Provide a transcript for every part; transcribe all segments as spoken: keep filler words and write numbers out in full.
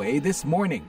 A This Morning.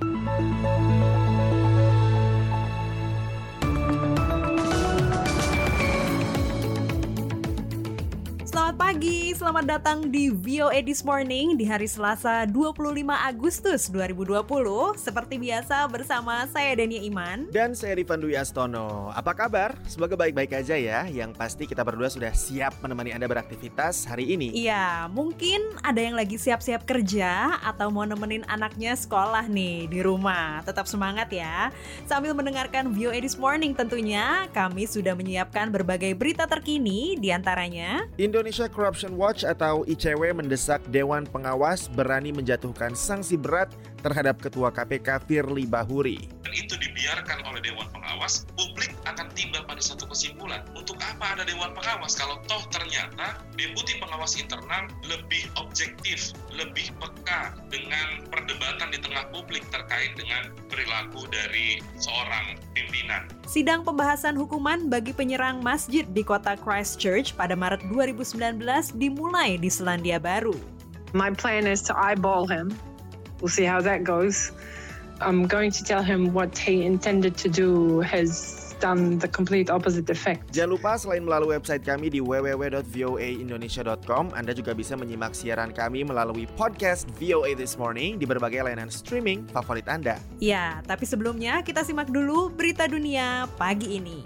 Selamat pagi, selamat datang di V O A This Morning di hari Selasa dua puluh lima Agustus dua ribu dua puluh. Seperti biasa bersama saya Dania Iman dan saya Rifan Dwi Astono. Apa kabar? Semoga baik-baik aja ya. Yang pasti kita berdua sudah siap menemani Anda beraktivitas hari ini. Iya, mungkin ada yang lagi siap-siap kerja atau mau nemenin anaknya sekolah nih di rumah. Tetap semangat ya. Sambil mendengarkan V O A This Morning tentunya kami sudah menyiapkan berbagai berita terkini, diantaranya Indonesia Corruption Watch atau I C W mendesak Dewan Pengawas berani menjatuhkan sanksi berat terhadap Ketua K P K Firly Bahuri. Dan itu dibiarkan oleh Dewan Pengawas, publik akan tiba pada satu kesimpulan. Untuk apa ada Dewan Pengawas kalau toh ternyata Deputi Pengawas Internal lebih objektif, lebih peka dengan perdebatan di tengah publik terkait dengan perilaku dari seorang pimpinan. Sidang pembahasan hukuman bagi penyerang masjid di kota Christchurch pada Maret dua ribu sembilan belas dimulai di Selandia Baru. My plan is to eyeball him. We'll see how that goes. I'm going to tell him what he intended to do has done the complete opposite effect. Jangan lupa selain melalui website kami di w w w dot v o a indonesia dot com, Anda juga bisa menyimak siaran kami melalui podcast V O A This Morning di berbagai layanan streaming favorit Anda. Ya, tapi sebelumnya kita simak dulu berita dunia pagi ini.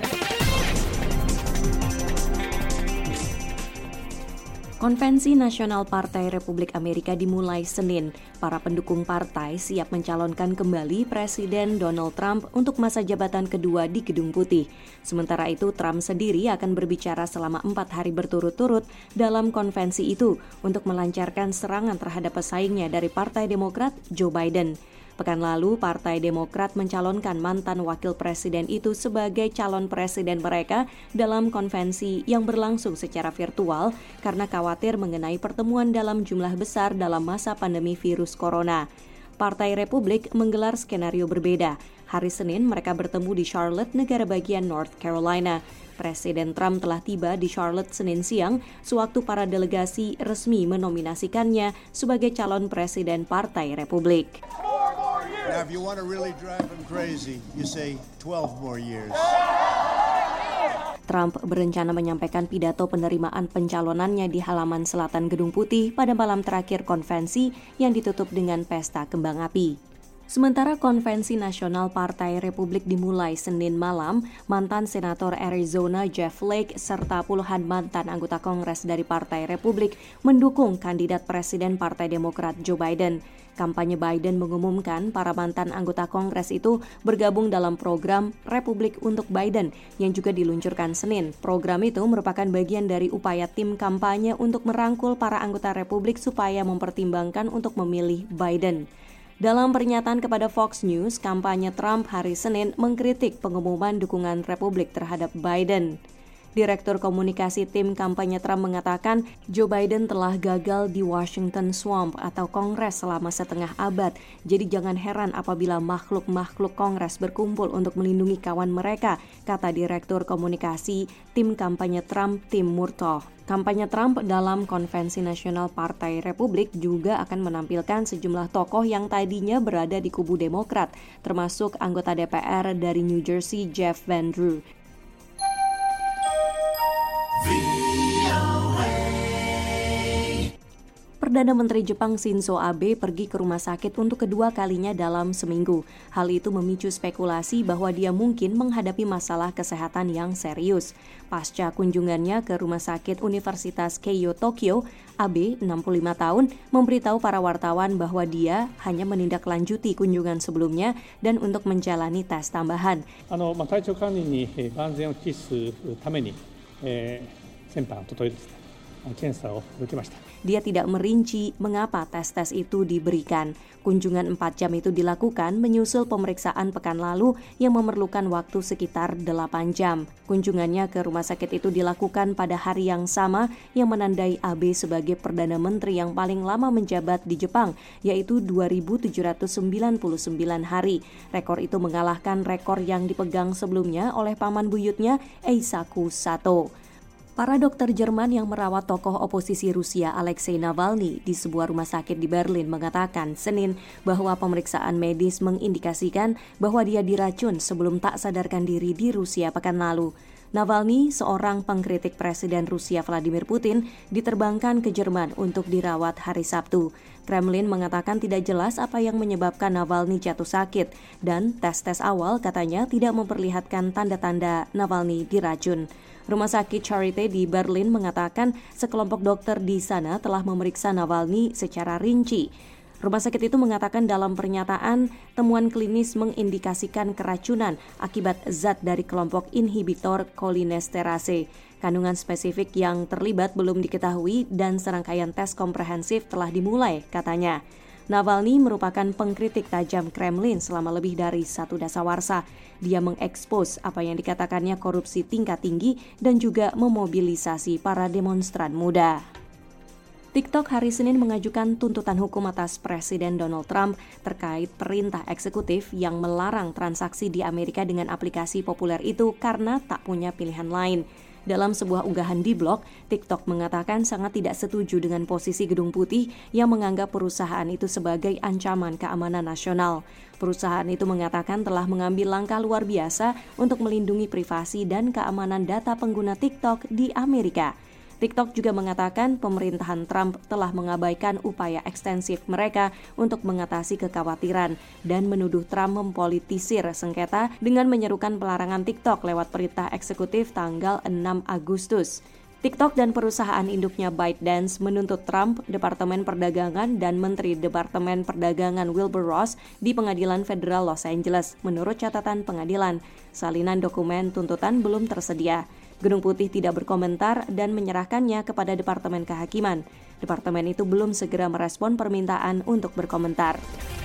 Konvensi Nasional Partai Republik Amerika dimulai Senin. Para pendukung partai siap mencalonkan kembali Presiden Donald Trump untuk masa jabatan kedua di Gedung Putih. Sementara itu, Trump sendiri akan berbicara selama empat hari berturut-turut dalam konvensi itu untuk melancarkan serangan terhadap pesaingnya dari Partai Demokrat, Joe Biden. Pekan lalu, Partai Demokrat mencalonkan mantan wakil presiden itu sebagai calon presiden mereka dalam konvensi yang berlangsung secara virtual karena khawatir mengenai pertemuan dalam jumlah besar dalam masa pandemi virus corona. Partai Republik menggelar skenario berbeda. Hari Senin mereka bertemu di Charlotte, negara bagian North Carolina. Presiden Trump telah tiba di Charlotte Senin siang sewaktu para delegasi resmi menominasikannya sebagai calon presiden Partai Republik. Now, if you want to really drive him crazy, you say twelve more years. Trump berencana menyampaikan pidato penerimaan pencalonannya di halaman selatan Gedung Putih pada malam terakhir konvensi yang ditutup dengan pesta kembang api. Sementara konvensi nasional Partai Republik dimulai Senin malam, mantan Senator Arizona Jeff Flake serta puluhan mantan anggota Kongres dari Partai Republik mendukung kandidat Presiden Partai Demokrat Joe Biden. Kampanye Biden mengumumkan para mantan anggota Kongres itu bergabung dalam program Republik untuk Biden yang juga diluncurkan Senin. Program itu merupakan bagian dari upaya tim kampanye untuk merangkul para anggota Republik supaya mempertimbangkan untuk memilih Biden. Dalam pernyataan kepada Fox News, kampanye Trump hari Senin mengkritik pengumuman dukungan Republik terhadap Biden. Direktur komunikasi tim kampanye Trump mengatakan Joe Biden telah gagal di Washington Swamp atau Kongres selama setengah abad. Jadi jangan heran apabila makhluk-makhluk Kongres berkumpul untuk melindungi kawan mereka, kata Direktur komunikasi tim kampanye Trump, Tim Murtaugh. Kampanye Trump dalam Konvensi Nasional Partai Republik juga akan menampilkan sejumlah tokoh yang tadinya berada di kubu Demokrat, termasuk anggota D P R dari New Jersey Jeff Van Drew. Perdana Menteri Jepang Shinzo Abe pergi ke rumah sakit untuk kedua kalinya dalam seminggu. Hal itu memicu spekulasi bahwa dia mungkin menghadapi masalah kesehatan yang serius. Pasca kunjungannya ke Rumah Sakit Universitas Keio, Tokyo, Abe, enam puluh lima tahun, memberitahu para wartawan bahwa dia hanya menindaklanjuti kunjungan sebelumnya dan untuk menjalani tes tambahan. あの、まあ、体調管理に万全を期すために、えー、先般おとといですね、検査を受けました。 Dia tidak merinci mengapa tes-tes itu diberikan. Kunjungan empat jam itu dilakukan menyusul pemeriksaan pekan lalu yang memerlukan waktu sekitar delapan jam. Kunjungannya ke rumah sakit itu dilakukan pada hari yang sama yang menandai Abe sebagai Perdana Menteri yang paling lama menjabat di Jepang, yaitu dua ribu tujuh ratus sembilan puluh sembilan hari. Rekor itu mengalahkan rekor yang dipegang sebelumnya oleh paman buyutnya, Eisaku Sato. Para dokter Jerman yang merawat tokoh oposisi Rusia Alexei Navalny di sebuah rumah sakit di Berlin mengatakan Senin bahwa pemeriksaan medis mengindikasikan bahwa dia diracun sebelum tak sadarkan diri di Rusia pekan lalu. Navalny, seorang pengkritik Presiden Rusia Vladimir Putin, diterbangkan ke Jerman untuk dirawat hari Sabtu. Kremlin mengatakan tidak jelas apa yang menyebabkan Navalny jatuh sakit dan tes-tes awal katanya tidak memperlihatkan tanda-tanda Navalny diracun. Rumah sakit Charité di Berlin mengatakan sekelompok dokter di sana telah memeriksa Navalny secara rinci. Rumah sakit itu mengatakan dalam pernyataan, temuan klinis mengindikasikan keracunan akibat zat dari kelompok inhibitor cholinesterase. Kandungan spesifik yang terlibat belum diketahui dan serangkaian tes komprehensif telah dimulai, katanya. Navalny merupakan pengkritik tajam Kremlin selama lebih dari satu dasawarsa. Dia mengekspos apa yang dikatakannya korupsi tingkat tinggi dan juga memobilisasi para demonstran muda. TikTok hari Senin mengajukan tuntutan hukum atas Presiden Donald Trump terkait perintah eksekutif yang melarang transaksi di Amerika dengan aplikasi populer itu karena tak punya pilihan lain. Dalam sebuah unggahan di blog, TikTok mengatakan sangat tidak setuju dengan posisi Gedung Putih yang menganggap perusahaan itu sebagai ancaman keamanan nasional. Perusahaan itu mengatakan telah mengambil langkah luar biasa untuk melindungi privasi dan keamanan data pengguna TikTok di Amerika. TikTok juga mengatakan pemerintahan Trump telah mengabaikan upaya ekstensif mereka untuk mengatasi kekhawatiran dan menuduh Trump mempolitisir sengketa dengan menyerukan pelarangan TikTok lewat perintah eksekutif tanggal enam Agustus. TikTok dan perusahaan induknya ByteDance menuntut Trump, Departemen Perdagangan, dan Menteri Departemen Perdagangan Wilbur Ross di Pengadilan Federal Los Angeles. Menurut catatan pengadilan, salinan dokumen tuntutan belum tersedia. Gedung Putih tidak berkomentar dan menyerahkannya kepada Departemen Kehakiman. Departemen itu belum segera merespon permintaan untuk berkomentar.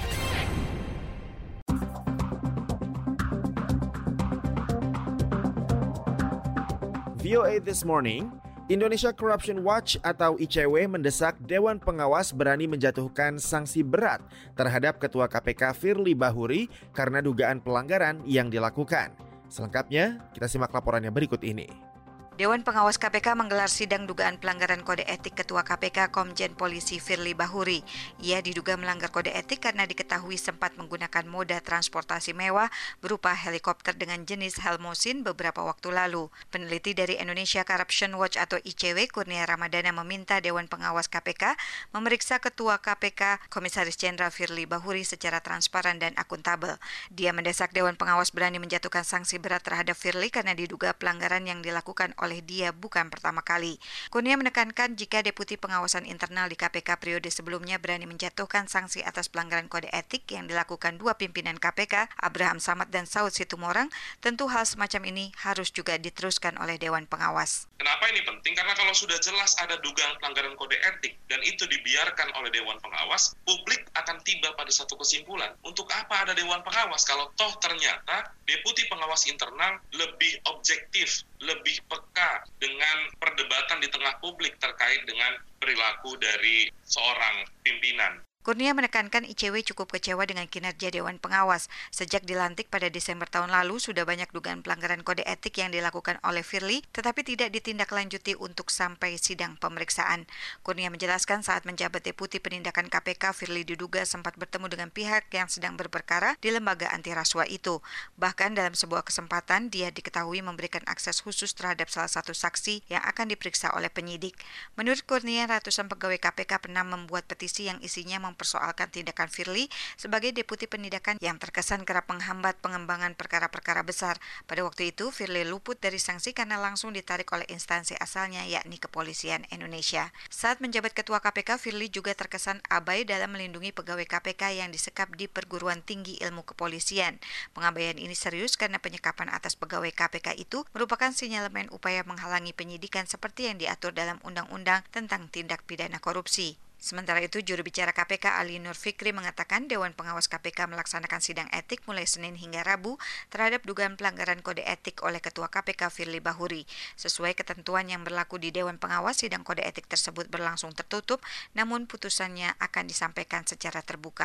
V O A This Morning, Indonesia Corruption Watch atau I C W mendesak Dewan Pengawas berani menjatuhkan sanksi berat terhadap Ketua K P K Firly Bahuri karena dugaan pelanggaran yang dilakukan. Selengkapnya, kita simak laporannya berikut ini. Dewan Pengawas K P K menggelar sidang dugaan pelanggaran kode etik Ketua K P K Komjen Polisi Firly Bahuri. Ia diduga melanggar kode etik karena diketahui sempat menggunakan moda transportasi mewah berupa helikopter dengan jenis Helmosin beberapa waktu lalu. Peneliti dari Indonesia Corruption Watch atau I C W, Kurnia Ramadana, meminta Dewan Pengawas K P K memeriksa Ketua K P K Komisaris Jenderal Firly Bahuri secara transparan dan akuntabel. Dia mendesak Dewan Pengawas berani menjatuhkan sanksi berat terhadap Firly karena diduga pelanggaran yang dilakukan oleh oleh dia bukan pertama kali. Kurnia menekankan jika Deputi Pengawasan Internal di K P K periode sebelumnya berani menjatuhkan sanksi atas pelanggaran kode etik yang dilakukan dua pimpinan K P K, Abraham Samad dan Saud Situmorang, tentu hal semacam ini harus juga diteruskan oleh Dewan Pengawas. Kenapa ini penting? Karena kalau sudah jelas ada dugaan pelanggaran kode etik dan itu dibiarkan oleh Dewan Pengawas, publik akan tiba pada satu kesimpulan. Untuk apa ada Dewan Pengawas kalau toh ternyata Deputi Pengawas Internal lebih objektif, lebih peka dengan perdebatan di tengah publik terkait dengan perilaku dari seorang pimpinan. Kurnia menekankan I C W cukup kecewa dengan kinerja Dewan Pengawas. Sejak dilantik pada Desember tahun lalu, sudah banyak dugaan pelanggaran kode etik yang dilakukan oleh Firly, tetapi tidak ditindaklanjuti untuk sampai sidang pemeriksaan. Kurnia menjelaskan saat menjabat Deputi Penindakan K P K, Firly diduga sempat bertemu dengan pihak yang sedang berperkara di lembaga anti rasuah itu. Bahkan dalam sebuah kesempatan, dia diketahui memberikan akses khusus terhadap salah satu saksi yang akan diperiksa oleh penyidik. Menurut Kurnia, ratusan pegawai K P K pernah membuat petisi yang isinya mempersoalkan tindakan Firly sebagai Deputi Penindakan yang terkesan kerap menghambat pengembangan perkara-perkara besar. Pada waktu itu, Firly luput dari sanksi karena langsung ditarik oleh instansi asalnya, yakni Kepolisian Indonesia. Saat menjabat Ketua K P K, Firly juga terkesan abai dalam melindungi pegawai K P K yang disekap di Perguruan Tinggi Ilmu Kepolisian. Pengabaian ini serius karena penyekapan atas pegawai K P K itu merupakan sinyalemen upaya menghalangi penyidikan seperti yang diatur dalam Undang-Undang tentang Tindak Pidana Korupsi. Sementara itu, juru bicara K P K Ali Nur Fikri mengatakan Dewan Pengawas K P K melaksanakan sidang etik mulai Senin hingga Rabu terhadap dugaan pelanggaran kode etik oleh Ketua K P K Firly Bahuri. Sesuai ketentuan yang berlaku di Dewan Pengawas, sidang kode etik tersebut berlangsung tertutup, namun putusannya akan disampaikan secara terbuka.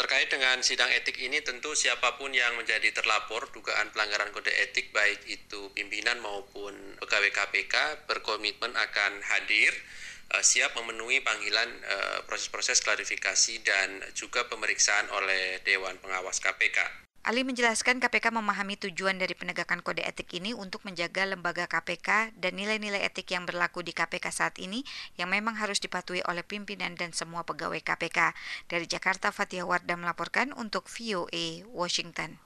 Terkait dengan sidang etik ini tentu siapapun yang menjadi terlapor dugaan pelanggaran kode etik baik itu pimpinan maupun pegawai K P K berkomitmen akan hadir, siap memenuhi panggilan proses-proses klarifikasi dan juga pemeriksaan oleh Dewan Pengawas K P K. Ali menjelaskan K P K memahami tujuan dari penegakan kode etik ini untuk menjaga lembaga K P K dan nilai-nilai etik yang berlaku di K P K saat ini yang memang harus dipatuhi oleh pimpinan dan semua pegawai K P K. Dari Jakarta, Fathia Wardah melaporkan untuk V O A Washington.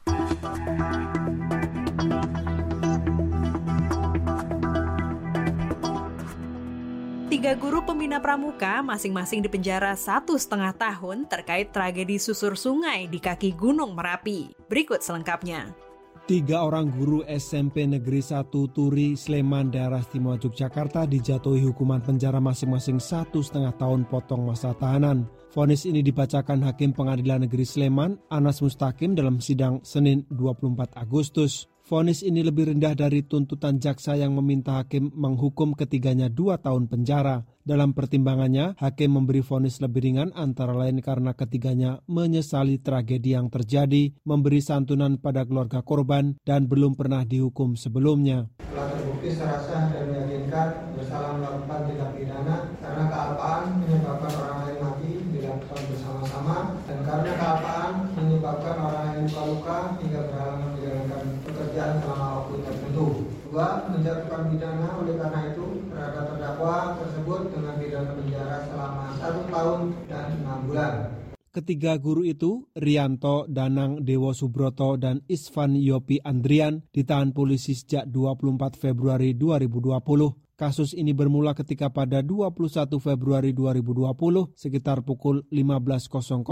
Tiga guru pembina pramuka masing-masing dipenjara satu setengah tahun terkait tragedi susur sungai di kaki Gunung Merapi. Berikut selengkapnya. Tiga orang guru S M P Negeri satu Turi, Sleman, Daerah Istimewa Yogyakarta dijatuhi hukuman penjara masing-masing satu setengah tahun potong masa tahanan. Vonis ini dibacakan Hakim Pengadilan Negeri Sleman, Anas Mustaqim dalam sidang Senin dua puluh empat Agustus. Vonis ini lebih rendah dari tuntutan jaksa yang meminta hakim menghukum ketiganya dua tahun penjara. Dalam pertimbangannya, hakim memberi vonis lebih ringan antara lain karena ketiganya menyesali tragedi yang terjadi, memberi santunan pada keluarga korban, dan belum pernah dihukum sebelumnya. Telah terbukti secara sah dan meyakinkan bersalah melakukan tindak pidana karena kealpaan menyebabkan orang lain mati dilakukan bersama-sama dan karena kealpaan menyebabkan orang lain luka-luka hingga berhalangan menjalankan pekerjaan selama waktu tertentu. Dua, menjatuhkan pidana oleh karena itu terhadap terdakwa tersebut dengan pidana penjara selama satu tahun dan enam bulan. Ketiga guru itu, Rianto, Danang, Dewo Subroto, dan Isvan Yopi Andrian, ditahan polisi sejak dua puluh empat Februari dua ribu dua puluh. Kasus ini bermula ketika pada dua puluh satu Februari dua ribu dua puluh, sekitar pukul lima belas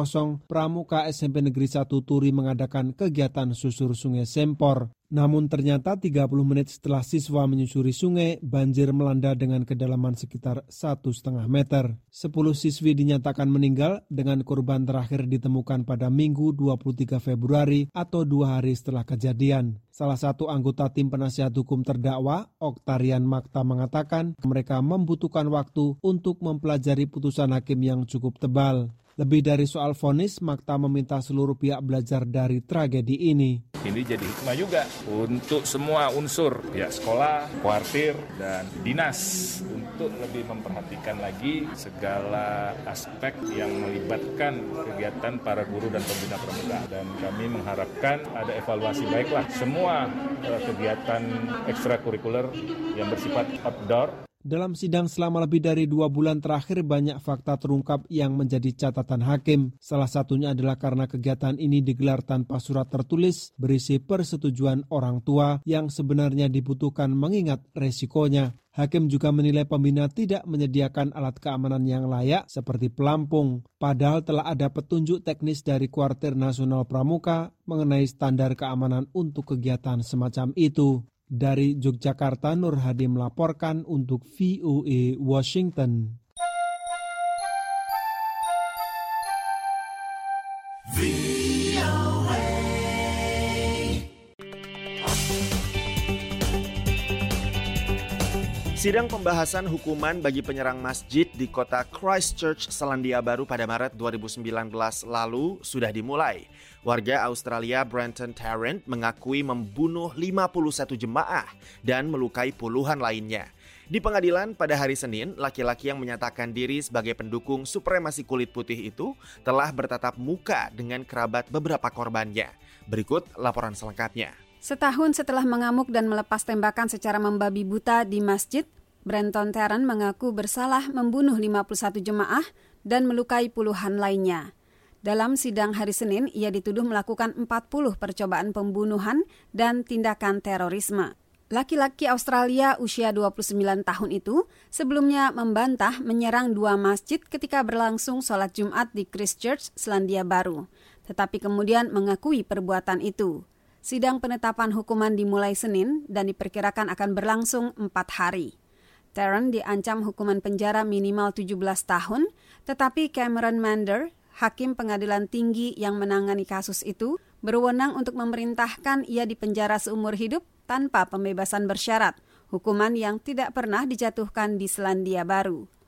Pramuka S M P Negeri satu Turi mengadakan kegiatan susur sungai Sempor. Namun ternyata tiga puluh menit setelah siswa menyusuri sungai, banjir melanda dengan kedalaman sekitar satu setengah meter. Sepuluh siswi dinyatakan meninggal dengan korban terakhir ditemukan pada Minggu dua puluh tiga Februari atau dua hari setelah kejadian. Salah satu anggota tim penasihat hukum terdakwa, Oktarian Makta, mengatakan mereka membutuhkan waktu untuk mempelajari putusan hakim yang cukup tebal. Lebih dari soal vonis, Makta meminta seluruh pihak belajar dari tragedi ini. Ini jadi hikmah juga untuk semua unsur, pihak sekolah, kuartir, dan dinas untuk lebih memperhatikan lagi segala aspek yang melibatkan kegiatan para guru dan pembina pramuka. Dan kami mengharapkan ada evaluasi baiklah semua uh, kegiatan ekstrakurikuler yang bersifat outdoor. Dalam sidang selama lebih dari dua bulan terakhir banyak fakta terungkap yang menjadi catatan hakim. Salah satunya adalah karena kegiatan ini digelar tanpa surat tertulis berisi persetujuan orang tua yang sebenarnya dibutuhkan mengingat resikonya. Hakim juga menilai pembina tidak menyediakan alat keamanan yang layak seperti pelampung. Padahal telah ada petunjuk teknis dari Kuartir Nasional Pramuka mengenai standar keamanan untuk kegiatan semacam itu. Dari Yogyakarta, Nur Hadi melaporkan untuk V O A Washington. Sidang pembahasan hukuman bagi penyerang masjid di kota Christchurch, Selandia Baru pada Maret dua ribu sembilan belas lalu sudah dimulai. Warga Australia Brenton Tarrant mengakui membunuh lima puluh satu jemaah dan melukai puluhan lainnya. Di pengadilan pada hari Senin, laki-laki yang menyatakan diri sebagai pendukung supremasi kulit putih itu telah bertatap muka dengan kerabat beberapa korbannya. Berikut laporan selengkapnya. Setahun setelah mengamuk dan melepas tembakan secara membabi buta di masjid, Brenton Tarrant mengaku bersalah membunuh lima puluh satu jemaah dan melukai puluhan lainnya. Dalam sidang hari Senin, ia dituduh melakukan empat puluh percobaan pembunuhan dan tindakan terorisme. Laki-laki Australia usia dua puluh sembilan tahun itu sebelumnya membantah menyerang dua masjid ketika berlangsung sholat Jumat di Christchurch, Selandia Baru, tetapi kemudian mengakui perbuatan itu. Sidang penetapan hukuman dimulai Senin dan diperkirakan akan berlangsung empat hari. Tarrant diancam hukuman penjara minimal tujuh belas tahun, tetapi Cameron Mander, hakim pengadilan tinggi yang menangani kasus itu, berwenang untuk memerintahkan ia dipenjara seumur hidup tanpa pembebasan bersyarat, hukuman yang tidak pernah dijatuhkan di Selandia Baru.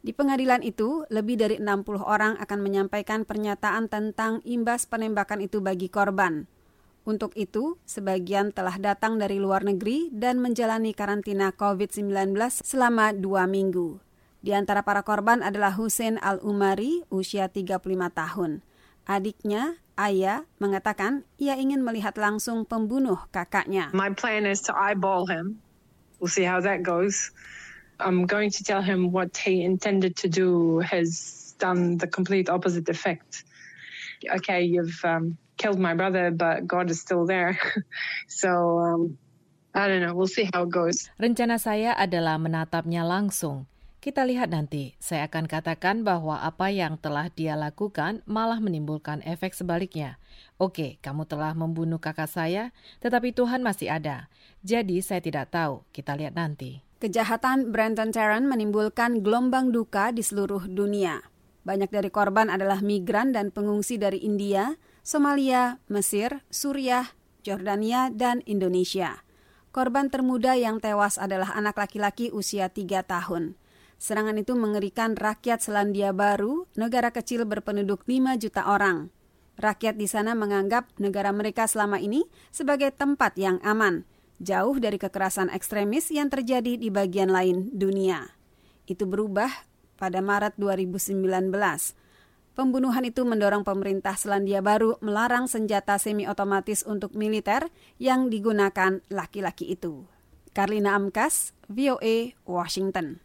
Di pengadilan itu, lebih dari enam puluh orang akan menyampaikan pernyataan tentang imbas penembakan itu bagi korban. Untuk itu, sebagian telah datang dari luar negeri dan menjalani karantina covid sembilan belas selama dua minggu. Di antara para korban adalah Hussein Al-Umari, usia tiga puluh lima tahun. Adiknya, Aya, mengatakan ia ingin melihat langsung pembunuh kakaknya. My plan is to eyeball him. We'll see how that goes. I'm going to tell him what he intended to do has done the complete opposite effect. Okay, you've um, killed my brother, but God is still there. So, um, I don't know, we'll see how it goes. Rencana saya adalah menatapnya langsung. Kita lihat nanti, saya akan katakan bahwa apa yang telah dia lakukan malah menimbulkan efek sebaliknya. Oke, kamu telah membunuh kakak saya, tetapi Tuhan masih ada. Jadi saya tidak tahu, kita lihat nanti. Kejahatan Brenton Tarrant menimbulkan gelombang duka di seluruh dunia. Banyak dari korban adalah migran dan pengungsi dari India, Somalia, Mesir, Suriah, Jordania, dan Indonesia. Korban termuda yang tewas adalah anak laki-laki usia tiga tahun. Serangan itu mengerikan rakyat Selandia Baru, negara kecil berpenduduk lima juta orang. Rakyat di sana menganggap negara mereka selama ini sebagai tempat yang aman, jauh dari kekerasan ekstremis yang terjadi di bagian lain dunia. Itu berubah pada Maret dua ribu sembilan belas. Pembunuhan itu mendorong pemerintah Selandia Baru melarang senjata semi-otomatis untuk militer yang digunakan laki-laki itu. Karlina Amkas, V O A, Washington.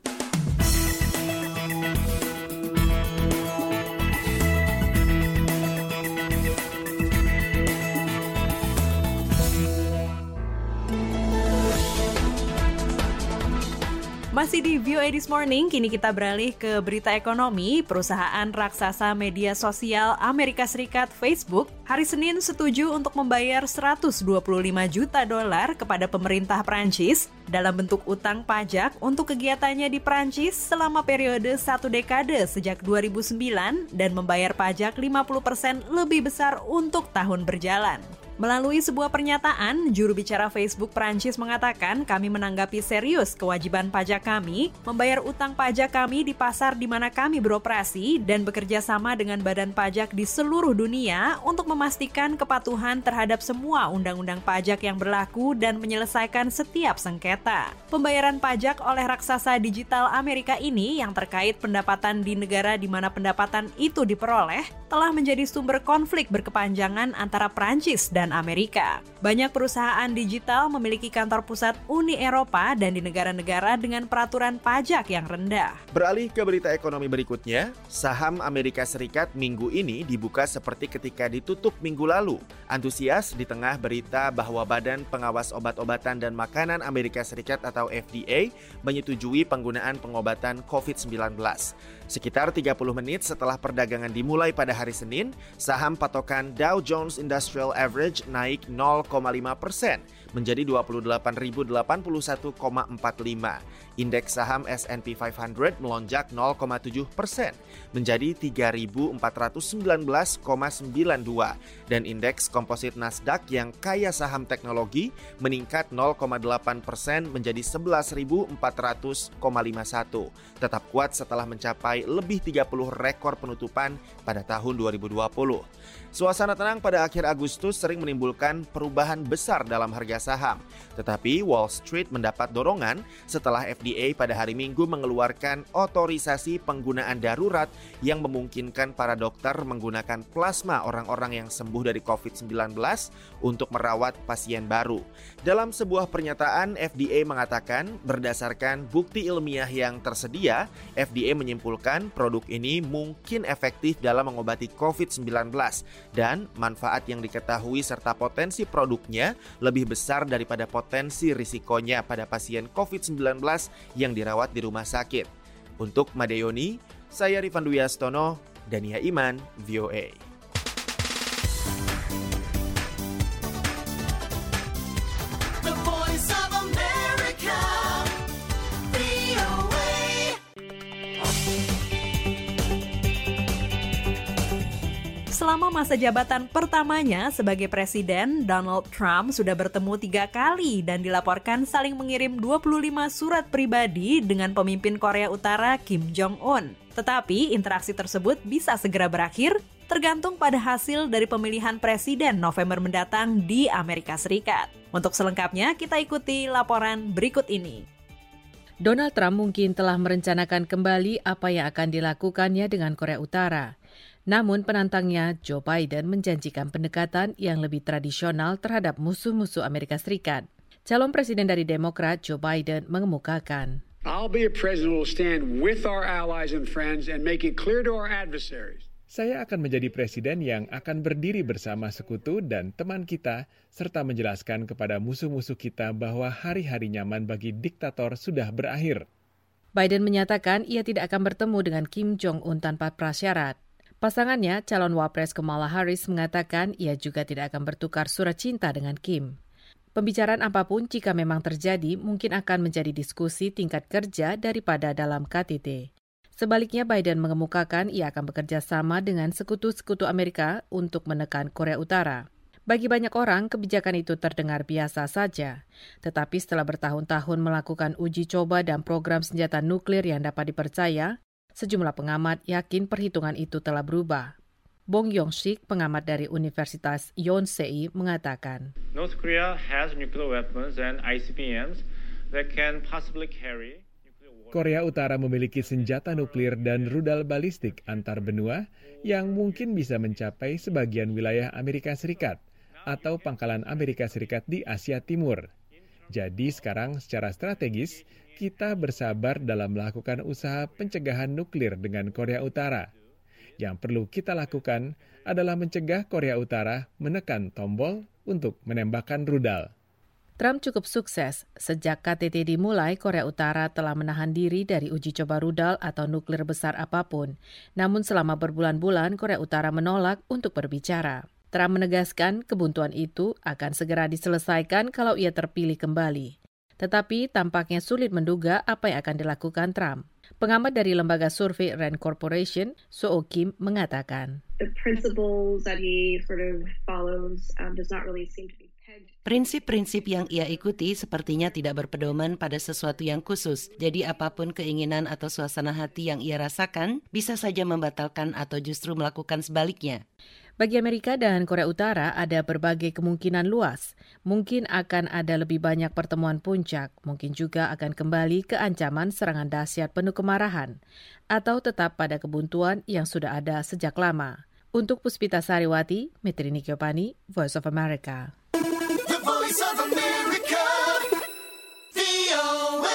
Masih di V O A This Morning, kini kita beralih ke berita ekonomi. Perusahaan raksasa media sosial Amerika Serikat Facebook hari Senin setuju untuk membayar seratus dua puluh lima juta dolar kepada pemerintah Prancis dalam bentuk utang pajak untuk kegiatannya di Prancis selama periode satu dekade sejak dua ribu sembilan dan membayar pajak lima puluh persen lebih besar untuk tahun berjalan. Melalui sebuah pernyataan, juru bicara Facebook Prancis mengatakan, kami menanggapi serius kewajiban pajak kami, membayar utang pajak kami di pasar di mana kami beroperasi, dan bekerja sama dengan badan pajak di seluruh dunia untuk memastikan kepatuhan terhadap semua undang-undang pajak yang berlaku dan menyelesaikan setiap sengketa. Pembayaran pajak oleh raksasa digital Amerika ini yang terkait pendapatan di negara di mana pendapatan itu diperoleh, telah menjadi sumber konflik berkepanjangan antara Prancis dan Amerika. Banyak perusahaan digital memiliki kantor pusat Uni Eropa dan di negara-negara dengan peraturan pajak yang rendah. Beralih ke berita ekonomi berikutnya, saham Amerika Serikat minggu ini dibuka seperti ketika ditutup minggu lalu. Antusias di tengah berita bahwa Badan Pengawas Obat-obatan dan Makanan Amerika Serikat atau F D A menyetujui penggunaan pengobatan covid sembilan belas. Sekitar tiga puluh menit setelah perdagangan dimulai pada hari Senin, saham patokan Dow Jones Industrial Average naik nol koma lima persen menjadi dua puluh delapan ribu delapan puluh satu koma empat lima. Indeks saham S and P lima ratus melonjak nol koma tujuh persen menjadi tiga ribu empat ratus sembilan belas koma sembilan dua dan indeks komposit Nasdaq yang kaya saham teknologi meningkat nol koma delapan persen menjadi sebelas ribu empat ratus koma lima satu. Tetap kuat setelah mencapai lebih tiga puluh rekor penutupan pada tahun dua ribu dua puluh. Suasana tenang pada akhir Agustus sering menimbulkan perubahan besar dalam harga saham. Tetapi Wall Street mendapat dorongan setelah F D A pada hari Minggu mengeluarkan otorisasi penggunaan darurat yang memungkinkan para dokter menggunakan plasma orang-orang yang sembuh dari covid sembilan belas untuk merawat pasien baru. Dalam sebuah pernyataan, F D A mengatakan berdasarkan bukti ilmiah yang tersedia, F D A menyimpulkan produk ini mungkin efektif dalam mengobati covid sembilan belas dan manfaat yang diketahui serta potensi produknya lebih besar daripada potensi risikonya pada pasien covid sembilan belas yang dirawat di rumah sakit. Untuk Madeyoni, saya Rifan Dwi Astono, Dania Iman, V O A. Selama masa jabatan pertamanya sebagai presiden, Donald Trump sudah bertemu tiga kali dan dilaporkan saling mengirim dua puluh lima surat pribadi dengan pemimpin Korea Utara Kim Jong-un. Tetapi interaksi tersebut bisa segera berakhir tergantung pada hasil dari pemilihan presiden November mendatang di Amerika Serikat. Untuk selengkapnya, kita ikuti laporan berikut ini. Donald Trump mungkin telah merencanakan kembali apa yang akan dilakukannya dengan Korea Utara. Namun penantangnya, Joe Biden, menjanjikan pendekatan yang lebih tradisional terhadap musuh-musuh Amerika Serikat. Calon presiden dari Demokrat, Joe Biden, mengemukakan, I'll be a president who will stand with our allies and friends and make it clear to our adversaries. Saya akan menjadi presiden yang akan berdiri bersama sekutu dan teman kita, serta menjelaskan kepada musuh-musuh kita bahwa hari-hari nyaman bagi diktator sudah berakhir. Biden menyatakan ia tidak akan bertemu dengan Kim Jong-un tanpa prasyarat. Pasangannya, calon wapres Kamala Harris, mengatakan ia juga tidak akan bertukar surat cinta dengan Kim. Pembicaraan apapun jika memang terjadi mungkin akan menjadi diskusi tingkat kerja daripada dalam K T T. Sebaliknya, Biden mengemukakan ia akan bekerja sama dengan sekutu-sekutu Amerika untuk menekan Korea Utara. Bagi banyak orang, kebijakan itu terdengar biasa saja. Tetapi setelah bertahun-tahun melakukan uji coba dan program senjata nuklir yang dapat dipercaya, sejumlah pengamat yakin perhitungan itu telah berubah. Bong Yong-sik, pengamat dari Universitas Yonsei, mengatakan, North Korea has nuclear weapons and I C B Ms that can possibly carry. Korea Utara memiliki senjata nuklir dan rudal balistik antar benua yang mungkin bisa mencapai sebagian wilayah Amerika Serikat atau pangkalan Amerika Serikat di Asia Timur. Jadi sekarang secara strategis, kita bersabar dalam melakukan usaha pencegahan nuklir dengan Korea Utara. Yang perlu kita lakukan adalah mencegah Korea Utara menekan tombol untuk menembakkan rudal. Trump cukup sukses. Sejak K T T dimulai, Korea Utara telah menahan diri dari uji coba rudal atau nuklir besar apapun. Namun selama berbulan-bulan, Korea Utara menolak untuk berbicara. Trump menegaskan kebuntuan itu akan segera diselesaikan kalau ia terpilih kembali. Tetapi tampaknya sulit menduga apa yang akan dilakukan Trump. Pengamat dari lembaga survei Rand Corporation, So Kim, mengatakan, The principles that he sort of follows um, does not really seem to be pegged. Prinsip-prinsip yang ia ikuti sepertinya tidak berpedoman pada sesuatu yang khusus. Jadi apapun keinginan atau suasana hati yang ia rasakan, bisa saja membatalkan atau justru melakukan sebaliknya. Bagi Amerika dan Korea Utara ada berbagai kemungkinan luas. Mungkin akan ada lebih banyak pertemuan puncak, mungkin juga akan kembali ke ancaman serangan dahsyat penuh kemarahan, atau tetap pada kebuntuan yang sudah ada sejak lama. Untuk Puspita Sariwati, Metrini Kyopani, Voice of America. The Voice of America, V O A.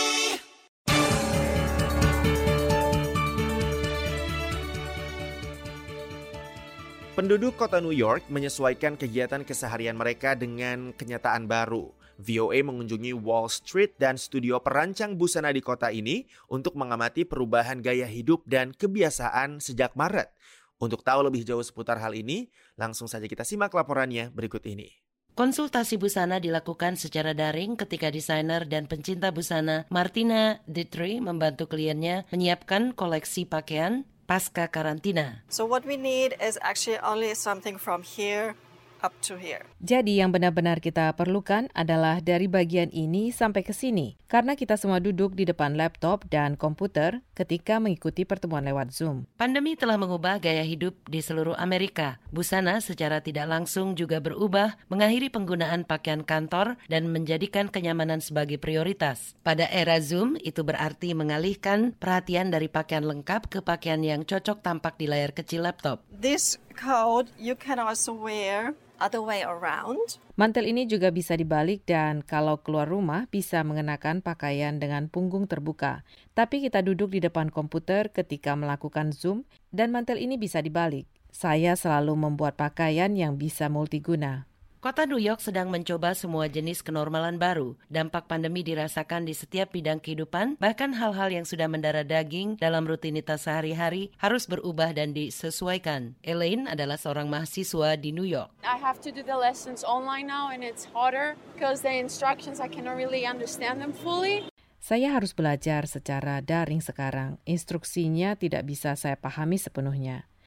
Penduduk kota New York menyesuaikan kegiatan keseharian mereka dengan kenyataan baru. V O A mengunjungi Wall Street dan studio perancang busana di kota ini untuk mengamati perubahan gaya hidup dan kebiasaan sejak Maret. Untuk tahu lebih jauh seputar hal ini, langsung saja kita simak laporannya berikut ini. Konsultasi busana dilakukan secara daring ketika desainer dan pencinta busana Martina Dietrich membantu kliennya menyiapkan koleksi pakaian pasca karantina. So what we need is actually only something from here up to here. Jadi yang benar-benar kita perlukan adalah dari bagian ini sampai ke sini. Karena kita semua duduk di depan laptop dan komputer ketika mengikuti pertemuan lewat Zoom. Pandemi telah mengubah gaya hidup di seluruh Amerika. Busana secara tidak langsung juga berubah, mengakhiri penggunaan pakaian kantor dan menjadikan kenyamanan sebagai prioritas. Pada era Zoom, itu berarti mengalihkan perhatian dari pakaian lengkap ke pakaian yang cocok tampak di layar kecil laptop. This coat you can also wear other way around. Mantel ini juga bisa dibalik dan kalau keluar rumah bisa mengenakan pakaian dengan punggung terbuka. Tapi kita duduk di depan komputer ketika melakukan Zoom dan mantel ini bisa dibalik. Saya selalu membuat pakaian yang bisa multiguna. Kota New York sedang mencoba semua jenis kenormalan baru. Dampak pandemi dirasakan di setiap bidang kehidupan, bahkan hal-hal yang sudah mendarah daging dalam rutinitas sehari-hari harus berubah dan disesuaikan. Elaine adalah seorang mahasiswa di New York. I have to do the lessons online now and it's harder because the instructions I cannot really understand them fully. Saya harus belajar secara daring sekarang. Instruksinya tidak bisa saya pahami sepenuhnya.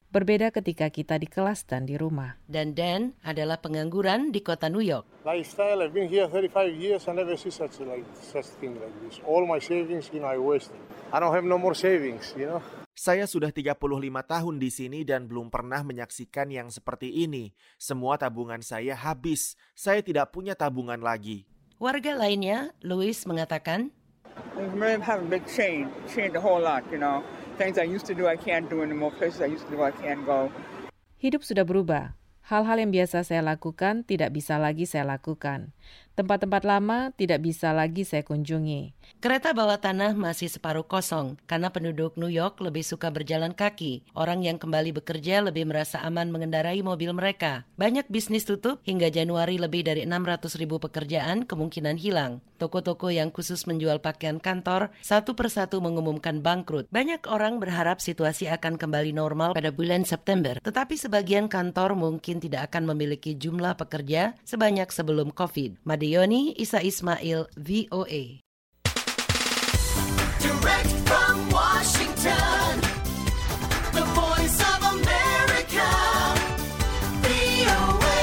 Berbeda ketika kita di kelas dan di rumah. Dan Dan adalah pengangguran di kota New York. Lifestyle, I've been here thirty-five years. I never see such like such thing like this. All my savings, you know, I wasted. I don't have no more savings, you know. Saya sudah tiga puluh lima tahun di sini dan belum pernah menyaksikan yang seperti ini. Semua tabungan saya habis. Saya tidak punya tabungan lagi. Warga lainnya, Louis mengatakan, I have a big change, change a whole lot, you know. Things I used to do, I can't do anymore. Places I used to do, I can't go. Hidup sudah berubah. Hal-hal yang biasa saya lakukan tidak bisa lagi saya lakukan. Tempat-tempat lama tidak bisa lagi saya kunjungi. Kereta bawah tanah masih separuh kosong karena penduduk New York lebih suka berjalan kaki. Orang yang kembali bekerja lebih merasa aman mengendarai mobil mereka. Banyak bisnis tutup, hingga Januari lebih dari enam ratus ribu pekerjaan kemungkinan hilang. Toko-toko yang khusus menjual pakaian kantor satu persatu mengumumkan bangkrut. Banyak orang berharap situasi akan kembali normal pada bulan September. Tetapi sebagian kantor mungkin tidak akan memiliki jumlah pekerja sebanyak sebelum COVID. Madioni, Isa Ismail, V O A. Direct from Washington, the voice of America, V O A.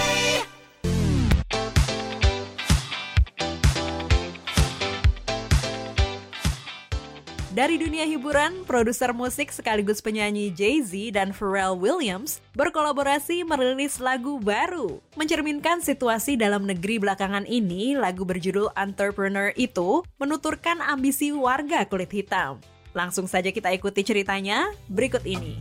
Dari dunia hiburan, produser musik sekaligus penyanyi Jay-Z dan Pharrell Williams berkolaborasi merilis lagu baru. Mencerminkan situasi dalam negeri belakangan ini, lagu berjudul Entrepreneur itu menuturkan ambisi warga kulit hitam. Langsung saja kita ikuti ceritanya berikut ini.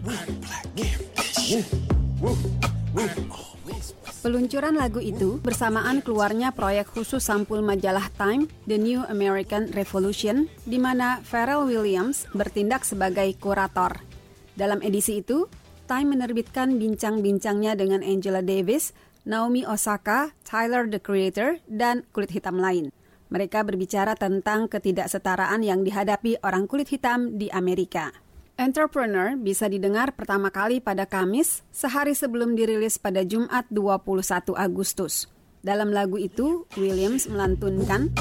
Peluncuran lagu itu bersamaan keluarnya proyek khusus sampul majalah Time, The New American Revolution, di mana Pharrell Williams bertindak sebagai kurator. Dalam edisi itu, Time menerbitkan bincang-bincangnya dengan Angela Davis, Naomi Osaka, Tyler the Creator, dan kulit hitam lain. Mereka berbicara tentang ketidaksetaraan yang dihadapi orang kulit hitam di Amerika. Entrepreneur bisa didengar pertama kali pada Kamis, sehari sebelum dirilis pada Jumat dua puluh satu Agustus. Dalam lagu itu, Williams melantunkan,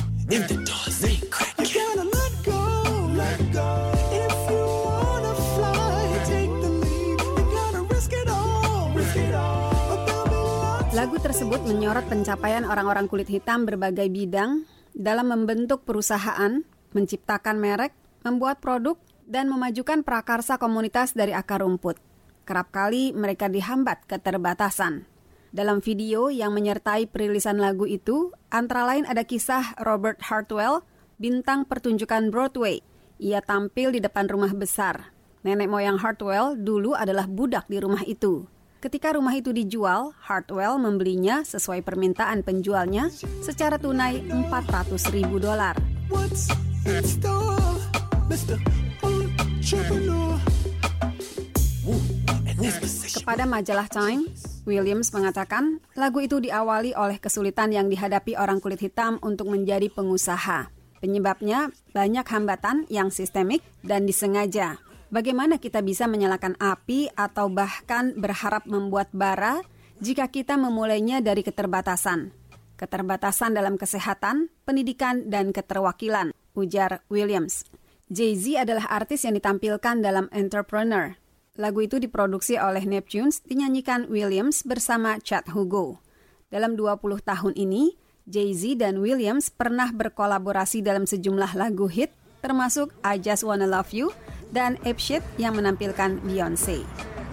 Lagu tersebut menyorot pencapaian orang-orang kulit hitam berbagai bidang dalam membentuk perusahaan, menciptakan merek, membuat produk, dan memajukan prakarsa komunitas dari akar rumput. Kerap kali mereka dihambat keterbatasan. Dalam video yang menyertai perilisan lagu itu, antara lain ada kisah Robert Hartwell, bintang pertunjukan Broadway. Ia tampil di depan rumah besar. Nenek moyang Hartwell dulu adalah budak di rumah itu. Ketika rumah itu dijual, Hartwell membelinya sesuai permintaan penjualnya secara tunai empat ratus ribu dolar. Kepada majalah Time, Williams mengatakan lagu itu diawali oleh kesulitan yang dihadapi orang kulit hitam untuk menjadi pengusaha. Penyebabnya banyak hambatan yang sistemik dan disengaja. Bagaimana kita bisa menyalakan api atau bahkan berharap membuat bara jika kita memulainya dari keterbatasan? Keterbatasan dalam kesehatan, pendidikan, dan keterwakilan, ujar Williams. Jay-Z adalah artis yang ditampilkan dalam Entrepreneur. Lagu itu diproduksi oleh Neptunes, dinyanyikan Williams bersama Chad Hugo. Dalam dua puluh tahun ini, Jay-Z dan Williams pernah berkolaborasi dalam sejumlah lagu hit, termasuk I Just Wanna Love You dan Ape Shit yang menampilkan Beyoncé.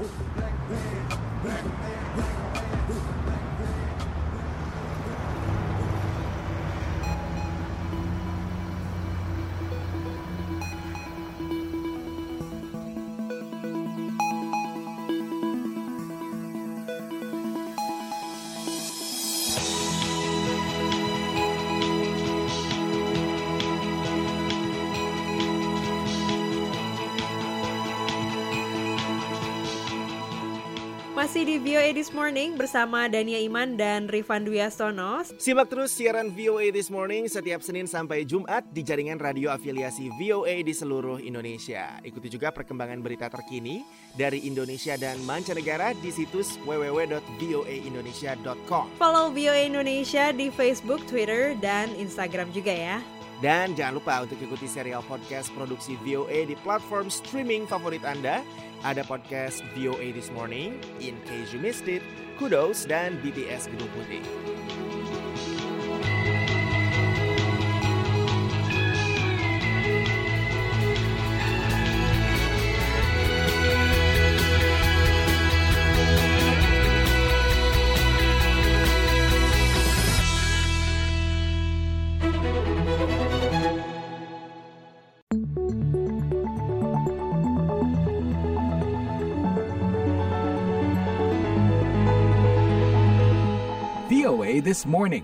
Masih di V O A This Morning bersama Dania Iman dan Rifan Dwiastono. Simak terus siaran V O A This Morning setiap Senin sampai Jumat di jaringan radio afiliasi V O A di seluruh Indonesia. Ikuti juga perkembangan berita terkini dari Indonesia dan mancanegara di situs w w w dot v o a indonesia dot com. Follow V O A Indonesia di Facebook, Twitter, dan Instagram juga ya. Dan jangan lupa untuk ikuti serial podcast produksi V O A di platform streaming favorit Anda. Ada podcast V O A This Morning, In Case You Missed It, Kudos, dan B T S Gedung Putih. V O A This Morning.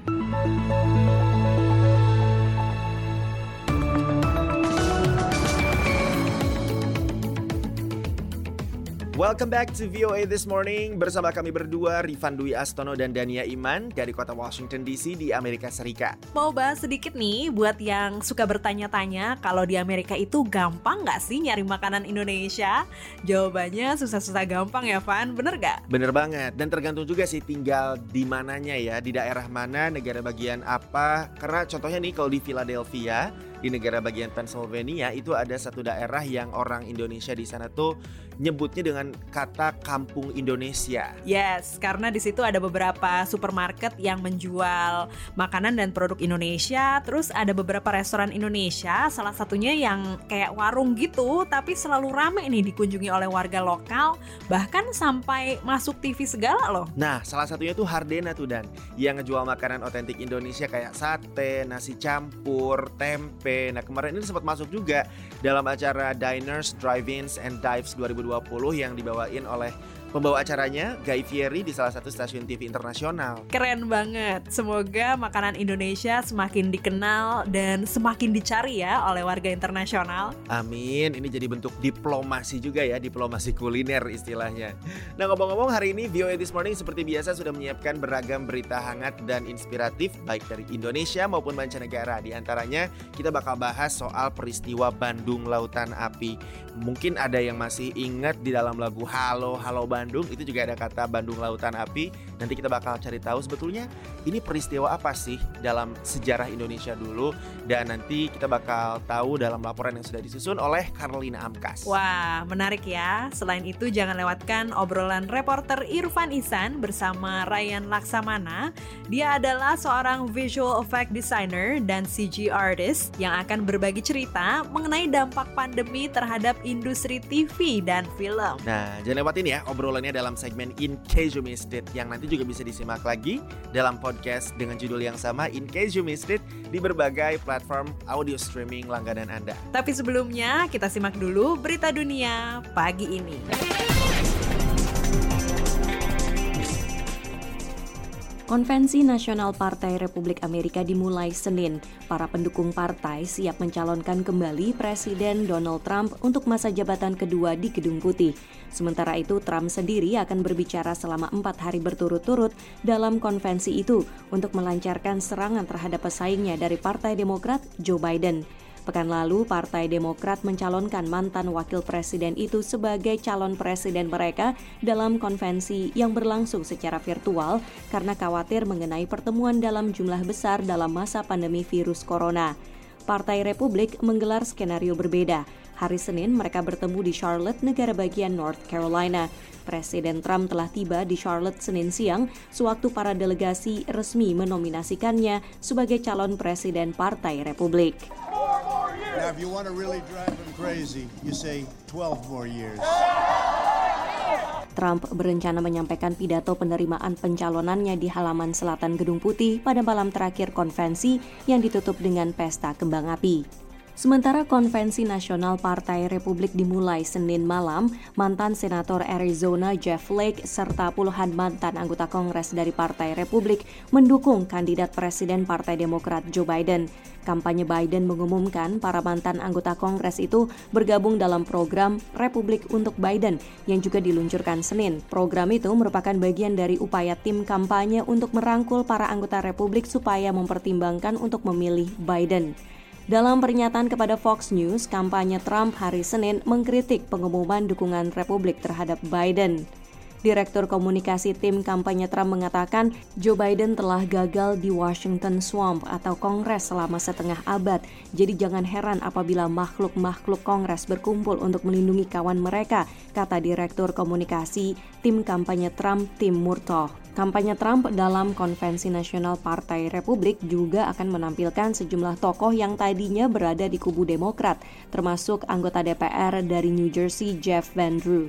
Welcome back to V O A This Morning. Bersama kami berdua, Rifan Dwi Astono dan Dania Iman dari kota Washington D C di Amerika Serikat. Mau bahas sedikit nih buat yang suka bertanya-tanya kalau di Amerika itu gampang gak sih nyari makanan Indonesia? Jawabannya susah-susah gampang ya, Van. Bener gak? Bener banget. Dan tergantung juga sih tinggal di mananya ya, di daerah mana, negara bagian apa. Karena contohnya nih kalau di Philadelphia, di negara bagian Pennsylvania itu ada satu daerah yang orang Indonesia di sana tuh nyebutnya dengan kata Kampung Indonesia. Yes, karena di situ ada beberapa supermarket yang menjual makanan dan produk Indonesia. Terus ada beberapa restoran Indonesia, salah satunya yang kayak warung gitu, tapi selalu rame nih dikunjungi oleh warga lokal, bahkan sampai masuk T V segala loh. Nah, salah satunya tuh Hardena tuh Dan, yang ngejual makanan otentik Indonesia kayak sate, nasi campur, tempe. Nah, kemarin ini sempat masuk juga dalam acara Diners, Drive-ins, and Dives dua ribu dua puluh yang dibawain oleh pembawa acaranya Guy Fieri di salah satu stasiun T V internasional. Keren banget. Semoga makanan Indonesia semakin dikenal dan semakin dicari ya oleh warga internasional. Amin. Ini jadi bentuk diplomasi juga ya, diplomasi kuliner istilahnya. Nah, ngomong-ngomong, hari ini V O A This Morning seperti biasa sudah menyiapkan beragam berita hangat dan inspiratif baik dari Indonesia maupun mancanegara. Di antaranya kita bakal bahas soal peristiwa Bandung Lautan Api. Mungkin ada yang masih ingat di dalam lagu Halo Halo Bandung itu juga ada kata Bandung Lautan Api. Nanti kita bakal cari tahu sebetulnya ini peristiwa apa sih dalam sejarah Indonesia dulu. Dan nanti kita bakal tahu dalam laporan yang sudah disusun oleh Carlina Amkas. Wah, menarik ya. Selain itu jangan lewatkan obrolan reporter Irfan Ihsan bersama Ryan Laksamana. Dia adalah seorang visual effect designer dan C G artist yang akan berbagi cerita mengenai dampak pandemi terhadap industri T V dan film. Nah, jangan lewatin ya obrolannya dalam segmen In Case You Missed It yang nanti juga bisa disimak lagi dalam podcast dengan judul yang sama, In Case You Missed It, di berbagai platform audio streaming langganan Anda. Tapi sebelumnya kita simak dulu berita dunia pagi ini. Konvensi Nasional Partai Republik Amerika dimulai Senin. Para pendukung partai siap mencalonkan kembali Presiden Donald Trump untuk masa jabatan kedua di Gedung Putih. Sementara itu, Trump sendiri akan berbicara selama empat hari berturut-turut dalam konvensi itu untuk melancarkan serangan terhadap pesaingnya dari Partai Demokrat, Joe Biden. Pekan lalu, Partai Demokrat mencalonkan mantan wakil presiden itu sebagai calon presiden mereka dalam konvensi yang berlangsung secara virtual karena khawatir mengenai pertemuan dalam jumlah besar dalam masa pandemi virus corona. Partai Republik menggelar skenario berbeda. Hari Senin mereka bertemu di Charlotte, negara bagian North Carolina. Presiden Trump telah tiba di Charlotte Senin siang sewaktu para delegasi resmi menominasikannya sebagai calon presiden Partai Republik. Now, if you want to really drive them crazy, you say twelve more years. Trump berencana menyampaikan pidato penerimaan pencalonannya di halaman selatan Gedung Putih pada malam terakhir konvensi yang ditutup dengan pesta kembang api. Sementara konvensi nasional Partai Republik dimulai Senin malam, mantan Senator Arizona Jeff Flake serta puluhan mantan anggota Kongres dari Partai Republik mendukung kandidat Presiden Partai Demokrat Joe Biden. Kampanye Biden mengumumkan para mantan anggota Kongres itu bergabung dalam program Republik untuk Biden yang juga diluncurkan Senin. Program itu merupakan bagian dari upaya tim kampanye untuk merangkul para anggota Republik supaya mempertimbangkan untuk memilih Biden. Dalam pernyataan kepada Fox News, kampanye Trump hari Senin mengkritik pengumuman dukungan Republik terhadap Biden. Direktur Komunikasi Tim Kampanye Trump mengatakan Joe Biden telah gagal di Washington Swamp atau Kongres selama setengah abad. Jadi jangan heran apabila makhluk-makhluk Kongres berkumpul untuk melindungi kawan mereka, kata Direktur Komunikasi Tim Kampanye Trump, Tim Murtaugh. Kampanye Trump dalam Konvensi Nasional Partai Republik juga akan menampilkan sejumlah tokoh yang tadinya berada di kubu Demokrat, termasuk anggota D P R dari New Jersey Jeff Van Drew.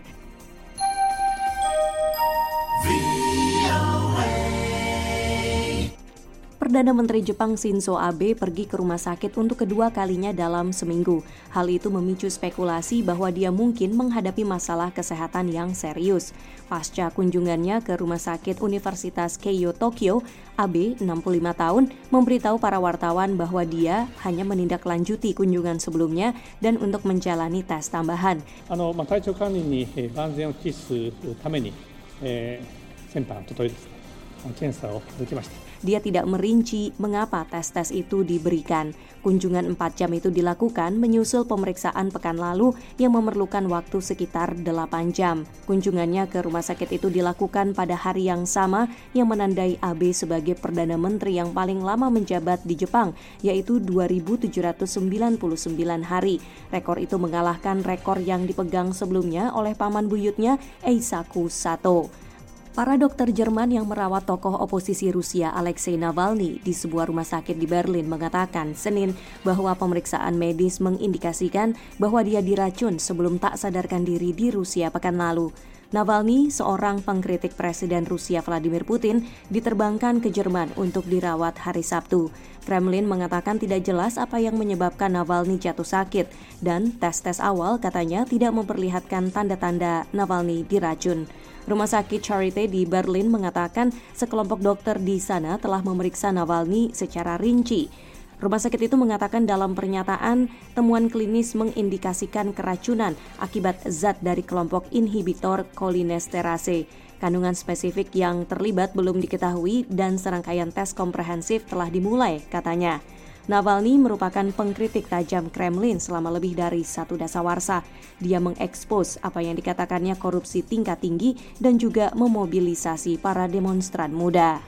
Perdana Menteri Jepang Shinzo Abe pergi ke rumah sakit untuk kedua kalinya dalam seminggu. Hal itu memicu spekulasi bahwa dia mungkin menghadapi masalah kesehatan yang serius. Pasca kunjungannya ke rumah sakit Universitas Keio Tokyo, Abe, enam puluh lima tahun, memberitahu para wartawan bahwa dia hanya menindaklanjuti kunjungan sebelumnya dan untuk menjalani tes tambahan. Ano, 体調管理に万全を期すために、先般おとといですね、検査を受けました。 Dia tidak merinci mengapa tes-tes itu diberikan. Kunjungan empat jam itu dilakukan menyusul pemeriksaan pekan lalu yang memerlukan waktu sekitar delapan jam. Kunjungannya ke rumah sakit itu dilakukan pada hari yang sama yang menandai Abe sebagai Perdana Menteri yang paling lama menjabat di Jepang, yaitu dua ribu tujuh ratus sembilan puluh sembilan hari. Rekor itu mengalahkan rekor yang dipegang sebelumnya oleh paman buyutnya Eisaku Sato. Para dokter Jerman yang merawat tokoh oposisi Rusia Alexei Navalny di sebuah rumah sakit di Berlin mengatakan Senin bahwa pemeriksaan medis mengindikasikan bahwa dia diracun sebelum tak sadarkan diri di Rusia pekan lalu. Navalny, seorang pengkritik Presiden Rusia Vladimir Putin, diterbangkan ke Jerman untuk dirawat hari Sabtu. Kremlin mengatakan tidak jelas apa yang menyebabkan Navalny jatuh sakit dan tes-tes awal katanya tidak memperlihatkan tanda-tanda Navalny diracun. Rumah sakit Charité di Berlin mengatakan sekelompok dokter di sana telah memeriksa Navalny secara rinci. Rumah sakit itu mengatakan dalam pernyataan temuan klinis mengindikasikan keracunan akibat zat dari kelompok inhibitor cholinesterase. Kandungan spesifik yang terlibat belum diketahui dan serangkaian tes komprehensif telah dimulai, katanya. Navalny merupakan pengkritik tajam Kremlin selama lebih dari satu dasawarsa. Dia mengekspos apa yang dikatakannya korupsi tingkat tinggi dan juga memobilisasi para demonstran muda.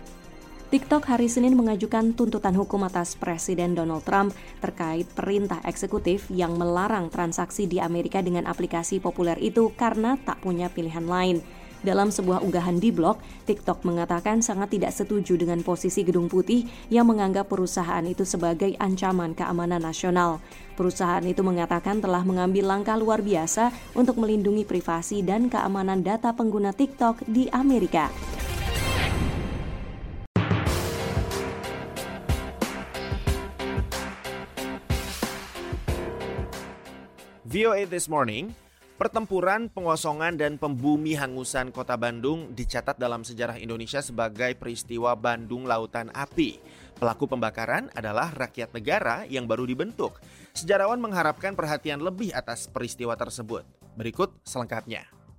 TikTok hari Senin mengajukan tuntutan hukum atas Presiden Donald Trump terkait perintah eksekutif yang melarang transaksi di Amerika dengan aplikasi populer itu karena tak punya pilihan lain. Dalam sebuah unggahan di blog, TikTok mengatakan sangat tidak setuju dengan posisi Gedung Putih yang menganggap perusahaan itu sebagai ancaman keamanan nasional. Perusahaan itu mengatakan telah mengambil langkah luar biasa untuk melindungi privasi dan keamanan data pengguna TikTok di Amerika. V O A This Morning. Pertempuran, pengosongan, dan pembumihangusan kota Bandung dicatat dalam sejarah Indonesia sebagai peristiwa Bandung Lautan Api. Pelaku pembakaran adalah rakyat negara yang baru dibentuk. Sejarawan mengharapkan perhatian lebih atas peristiwa tersebut. Berikut selengkapnya.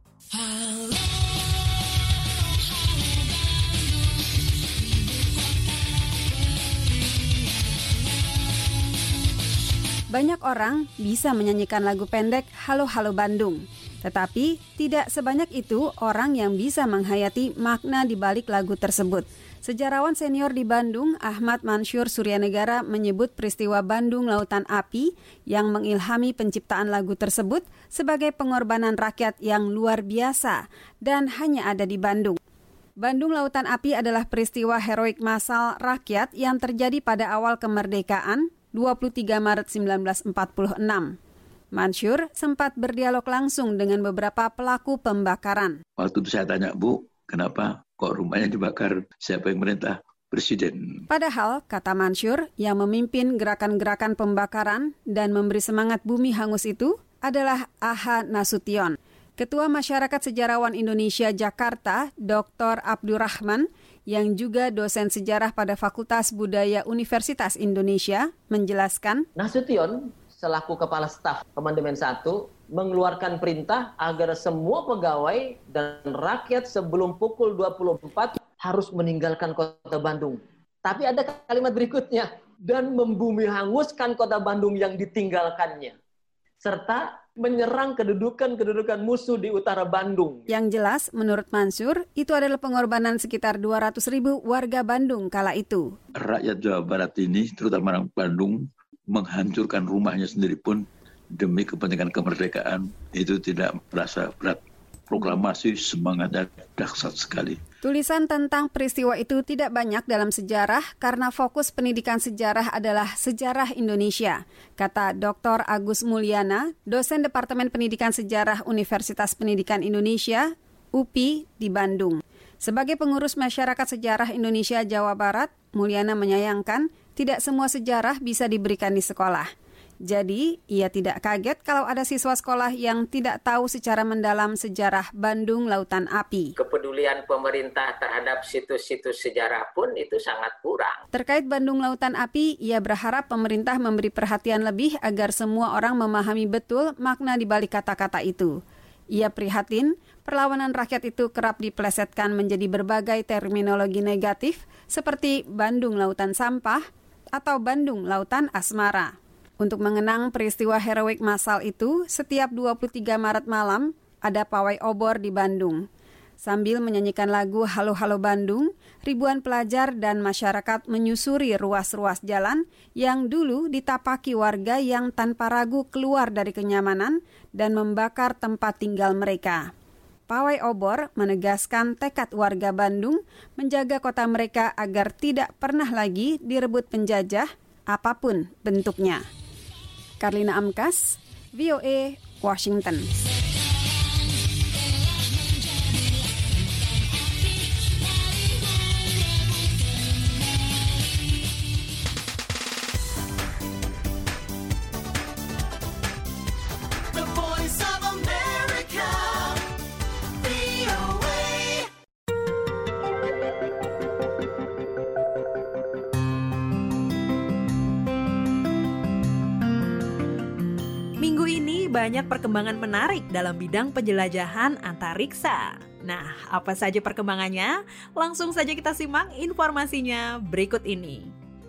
Banyak orang bisa menyanyikan lagu pendek Halo Halo Bandung, tetapi tidak sebanyak itu orang yang bisa menghayati makna di balik lagu tersebut. Sejarawan senior di Bandung, Ahmad Mansyur Suryanegara, menyebut peristiwa Bandung Lautan Api yang mengilhami penciptaan lagu tersebut sebagai pengorbanan rakyat yang luar biasa dan hanya ada di Bandung. Bandung Lautan Api adalah peristiwa heroik massal rakyat yang terjadi pada awal kemerdekaan dua puluh tiga Maret seribu sembilan ratus empat puluh enam. Mansyur sempat berdialog langsung dengan beberapa pelaku pembakaran. Waktu itu saya tanya, Bu, kenapa kok rumahnya dibakar? Siapa yang merintah? Presiden. Padahal, kata Mansyur, yang memimpin gerakan-gerakan pembakaran dan memberi semangat bumi hangus itu adalah Aha Nasution. Ketua Masyarakat Sejarawan Indonesia Jakarta, Doktor Abdurrahman, yang juga dosen sejarah pada Fakultas Budaya Universitas Indonesia, menjelaskan, Nasution selaku Kepala Staf Komandemen satu mengeluarkan perintah agar semua pegawai dan rakyat sebelum pukul dua puluh empat harus meninggalkan kota Bandung. Tapi ada kalimat berikutnya, dan membumi hanguskan kota Bandung yang ditinggalkannya. Serta menyerang kedudukan-kedudukan musuh di utara Bandung. Yang jelas, menurut Mansur, itu adalah pengorbanan sekitar dua ratus ribu warga Bandung kala itu. Rakyat Jawa Barat ini, terutama orang Bandung, menghancurkan rumahnya sendiri pun demi kepentingan kemerdekaan, itu tidak merasa berat. Proklamasi semangatnya dahsyat sekali. Tulisan tentang peristiwa itu tidak banyak dalam sejarah karena fokus pendidikan sejarah adalah sejarah Indonesia, kata Doktor Agus Mulyana, dosen Departemen Pendidikan Sejarah Universitas Pendidikan Indonesia, U P I, di Bandung. Sebagai pengurus masyarakat sejarah Indonesia Jawa Barat, Mulyana menyayangkan tidak semua sejarah bisa diberikan di sekolah. Jadi, ia tidak kaget kalau ada siswa sekolah yang tidak tahu secara mendalam sejarah Bandung Lautan Api. Kepedulian pemerintah terhadap situs-situs sejarah pun itu sangat kurang. Terkait Bandung Lautan Api, ia berharap pemerintah memberi perhatian lebih agar semua orang memahami betul makna di balik kata-kata itu. Ia prihatin, perlawanan rakyat itu kerap dipelesetkan menjadi berbagai terminologi negatif seperti Bandung Lautan Sampah atau Bandung Lautan Asmara. Untuk mengenang peristiwa heroik massal itu, setiap dua puluh tiga Maret malam ada pawai obor di Bandung. Sambil menyanyikan lagu Halo Halo Bandung, ribuan pelajar dan masyarakat menyusuri ruas-ruas jalan yang dulu ditapaki warga yang tanpa ragu keluar dari kenyamanan dan membakar tempat tinggal mereka. Pawai obor menegaskan tekad warga Bandung menjaga kota mereka agar tidak pernah lagi direbut penjajah apapun bentuknya. Karlina Amkas, V O A, Washington. The Voice of America, V O A. Minggu ini banyak perkembangan menarik dalam bidang penjelajahan antariksa. Nah, apa saja perkembangannya? Langsung saja kita simak informasinya berikut ini.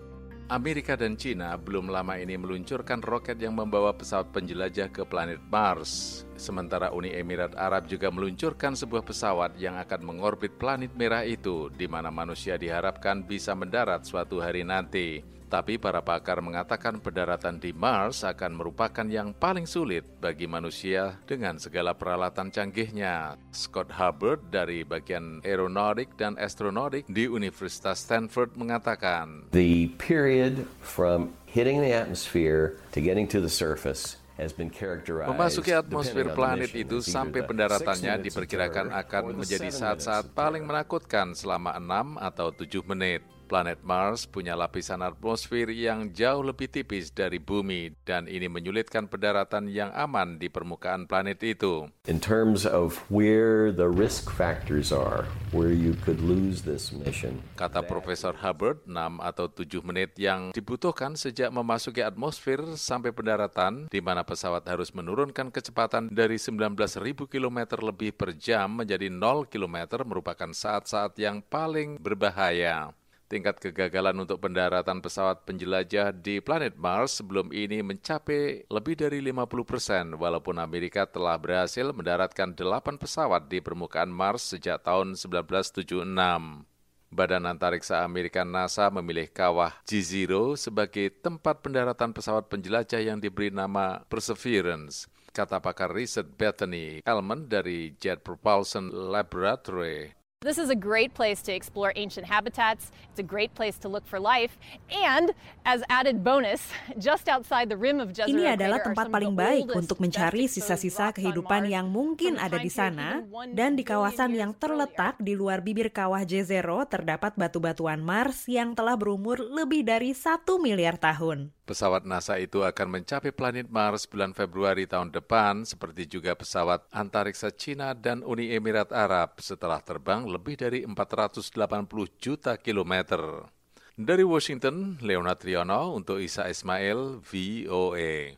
Amerika dan China belum lama ini meluncurkan roket yang membawa pesawat penjelajah ke planet Mars. Sementara Uni Emirat Arab juga meluncurkan sebuah pesawat yang akan mengorbit planet merah itu, di mana manusia diharapkan bisa mendarat suatu hari nanti. Tapi para pakar mengatakan pendaratan di Mars akan merupakan yang paling sulit bagi manusia dengan segala peralatan canggihnya. Scott Hubbard dari bagian aeronautik dan astronautik di Universitas Stanford mengatakan, The period from hitting the atmosphere to getting to the surface has been characterized. Memasuki atmosfer planet itu sampai pendaratannya diperkirakan akan menjadi saat-saat paling menakutkan selama enam atau tujuh menit. Planet Mars punya lapisan atmosfer yang jauh lebih tipis dari bumi dan ini menyulitkan pendaratan yang aman di permukaan planet itu. In terms of where the risk factors are, where you could lose this mission. Kata Profesor Hubbard, enam atau tujuh menit yang dibutuhkan sejak memasuki atmosfer sampai pendaratan, di mana pesawat harus menurunkan kecepatan dari sembilan belas ribu kilometer lebih per jam menjadi nol kilometer merupakan saat-saat yang paling berbahaya. Tingkat kegagalan untuk pendaratan pesawat penjelajah di planet Mars sebelum ini mencapai lebih dari lima puluh persen, walaupun Amerika telah berhasil mendaratkan delapan pesawat di permukaan Mars sejak tahun seribu sembilan ratus tujuh puluh enam. Badan Antariksa Amerika NASA memilih kawah Jezero sebagai tempat pendaratan pesawat penjelajah yang diberi nama Perseverance. Kata pakar riset Bethany Ehlmann dari Jet Propulsion Laboratory. This is a great place to explore ancient habitats. It's a great place to look for life. And as added bonus, just outside the rim of Jezero Ini adalah Crater tempat are some paling of the baik oldest, untuk mencari best sisa-sisa exposed kehidupan rocks on yang Mars. mungkin From ada di time period sana. even one Dan di kawasan billion yang years terletak di luar bibir kawah Jezero terdapat batu-batuan Mars yang telah berumur lebih dari satu miliar tahun. Pesawat NASA itu akan mencapai planet Mars bulan Februari tahun depan, seperti juga pesawat antariksa China dan Uni Emirat Arab setelah terbang lebih dari empat ratus delapan puluh juta kilometer. Dari Washington, Leonard Triono untuk Isa Ismail, V O A.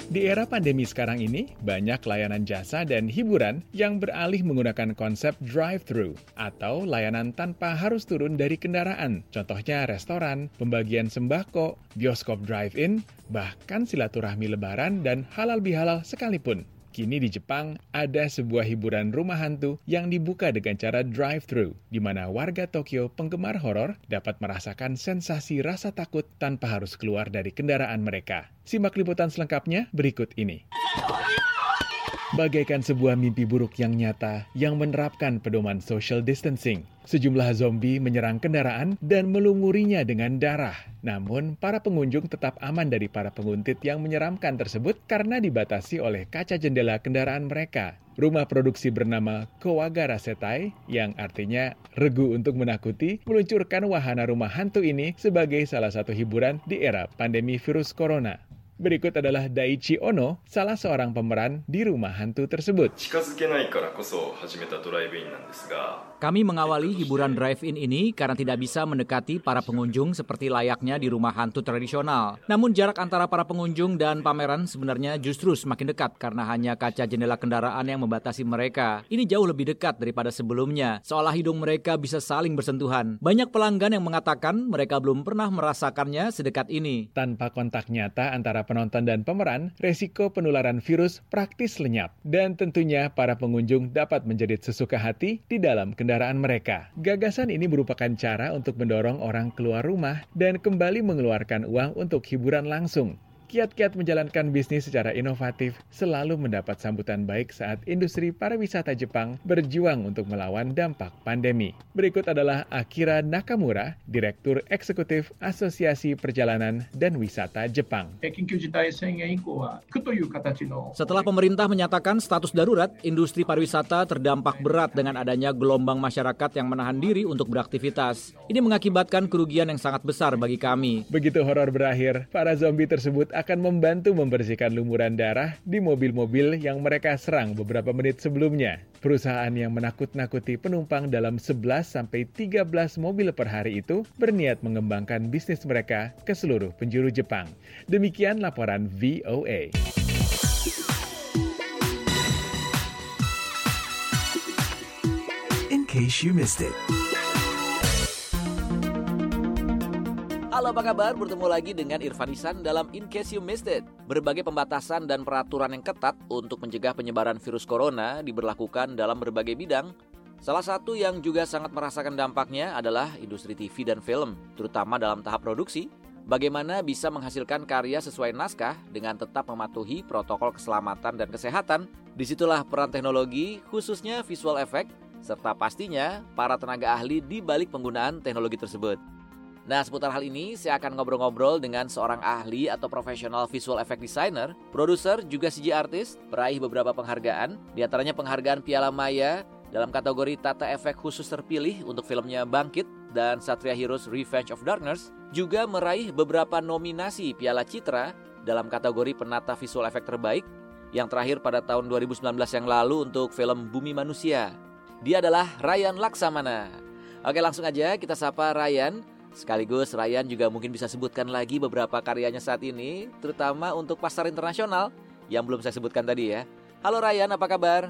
Di era pandemi sekarang ini, banyak layanan jasa dan hiburan yang beralih menggunakan konsep drive-thru atau layanan tanpa harus turun dari kendaraan. Contohnya restoran, pembagian sembako, bioskop drive-in, bahkan silaturahmi lebaran dan halal bihalal sekalipun. Kini di Jepang, ada sebuah hiburan rumah hantu yang dibuka dengan cara drive-thru, di mana warga Tokyo penggemar horor dapat merasakan sensasi rasa takut tanpa harus keluar dari kendaraan mereka. Simak liputan selengkapnya berikut ini. Bagaikan sebuah mimpi buruk yang nyata yang menerapkan pedoman social distancing. Sejumlah zombie menyerang kendaraan dan melumurinya dengan darah. Namun, para pengunjung tetap aman dari para penguntit yang menyeramkan tersebut karena dibatasi oleh kaca jendela kendaraan mereka. Rumah produksi bernama Kowagara Setai, yang artinya regu untuk menakuti, meluncurkan wahana rumah hantu ini sebagai salah satu hiburan di era pandemi virus corona. Berikut adalah Daichi Ono, salah seorang pemeran di rumah hantu tersebut. Kami mengawali hiburan drive-in ini karena tidak bisa mendekati para pengunjung seperti layaknya di rumah hantu tradisional. Namun jarak antara para pengunjung dan pameran sebenarnya justru semakin dekat karena hanya kaca jendela kendaraan yang membatasi mereka. Ini jauh lebih dekat daripada sebelumnya, seolah hidung mereka bisa saling bersentuhan. Banyak pelanggan yang mengatakan mereka belum pernah merasakannya sedekat ini. Tanpa kontak nyata antara penonton dan pemeran, resiko penularan virus praktis lenyap. Dan tentunya para pengunjung dapat menjerit sesuka hati di dalam kendaraan mereka. Gagasan ini merupakan cara untuk mendorong orang keluar rumah dan kembali mengeluarkan uang untuk hiburan langsung. Kiat-kiat menjalankan bisnis secara inovatif selalu mendapat sambutan baik saat industri pariwisata Jepang berjuang untuk melawan dampak pandemi. Berikut adalah Akira Nakamura, Direktur Eksekutif Asosiasi Perjalanan dan Wisata Jepang. Setelah pemerintah menyatakan status darurat, industri pariwisata terdampak berat dengan adanya gelombang masyarakat yang menahan diri untuk beraktivitas. Ini mengakibatkan kerugian yang sangat besar bagi kami. Begitu horor berakhir, para zombie tersebut akan membantu membersihkan lumuran darah di mobil-mobil yang mereka serang beberapa menit sebelumnya. Perusahaan yang menakut-nakuti penumpang dalam sebelas sampai tiga belas mobil per hari itu berniat mengembangkan bisnis mereka ke seluruh penjuru Jepang. Demikian laporan V O A. In case you missed it. Halo, apa kabar? Bertemu lagi dengan Irfan Ihsan dalam In Case You Missed It. Berbagai pembatasan dan peraturan yang ketat untuk mencegah penyebaran virus corona diberlakukan dalam berbagai bidang. Salah satu yang juga sangat merasakan dampaknya adalah industri T V dan film, terutama dalam tahap produksi. Bagaimana bisa menghasilkan karya sesuai naskah dengan tetap mematuhi protokol keselamatan dan kesehatan. Disitulah peran teknologi, khususnya visual effect, serta pastinya para tenaga ahli di balik penggunaan teknologi tersebut. Nah, seputar hal ini, saya akan ngobrol-ngobrol dengan seorang ahli atau profesional visual effect designer, produser, juga C G artist, peraih beberapa penghargaan, diantaranya penghargaan Piala Maya dalam kategori tata efek khusus terpilih untuk filmnya Bangkit dan Satria Heroes Revenge of Darkness, juga meraih beberapa nominasi Piala Citra dalam kategori penata visual effect terbaik, yang terakhir pada tahun dua ribu sembilan belas yang lalu untuk film Bumi Manusia. Dia adalah Ryan Laksamana. Oke, langsung aja kita sapa Ryan. Sekaligus Ryan juga mungkin bisa sebutkan lagi beberapa karyanya saat ini, terutama untuk pasar internasional yang belum saya sebutkan tadi ya. Halo Ryan, apa kabar?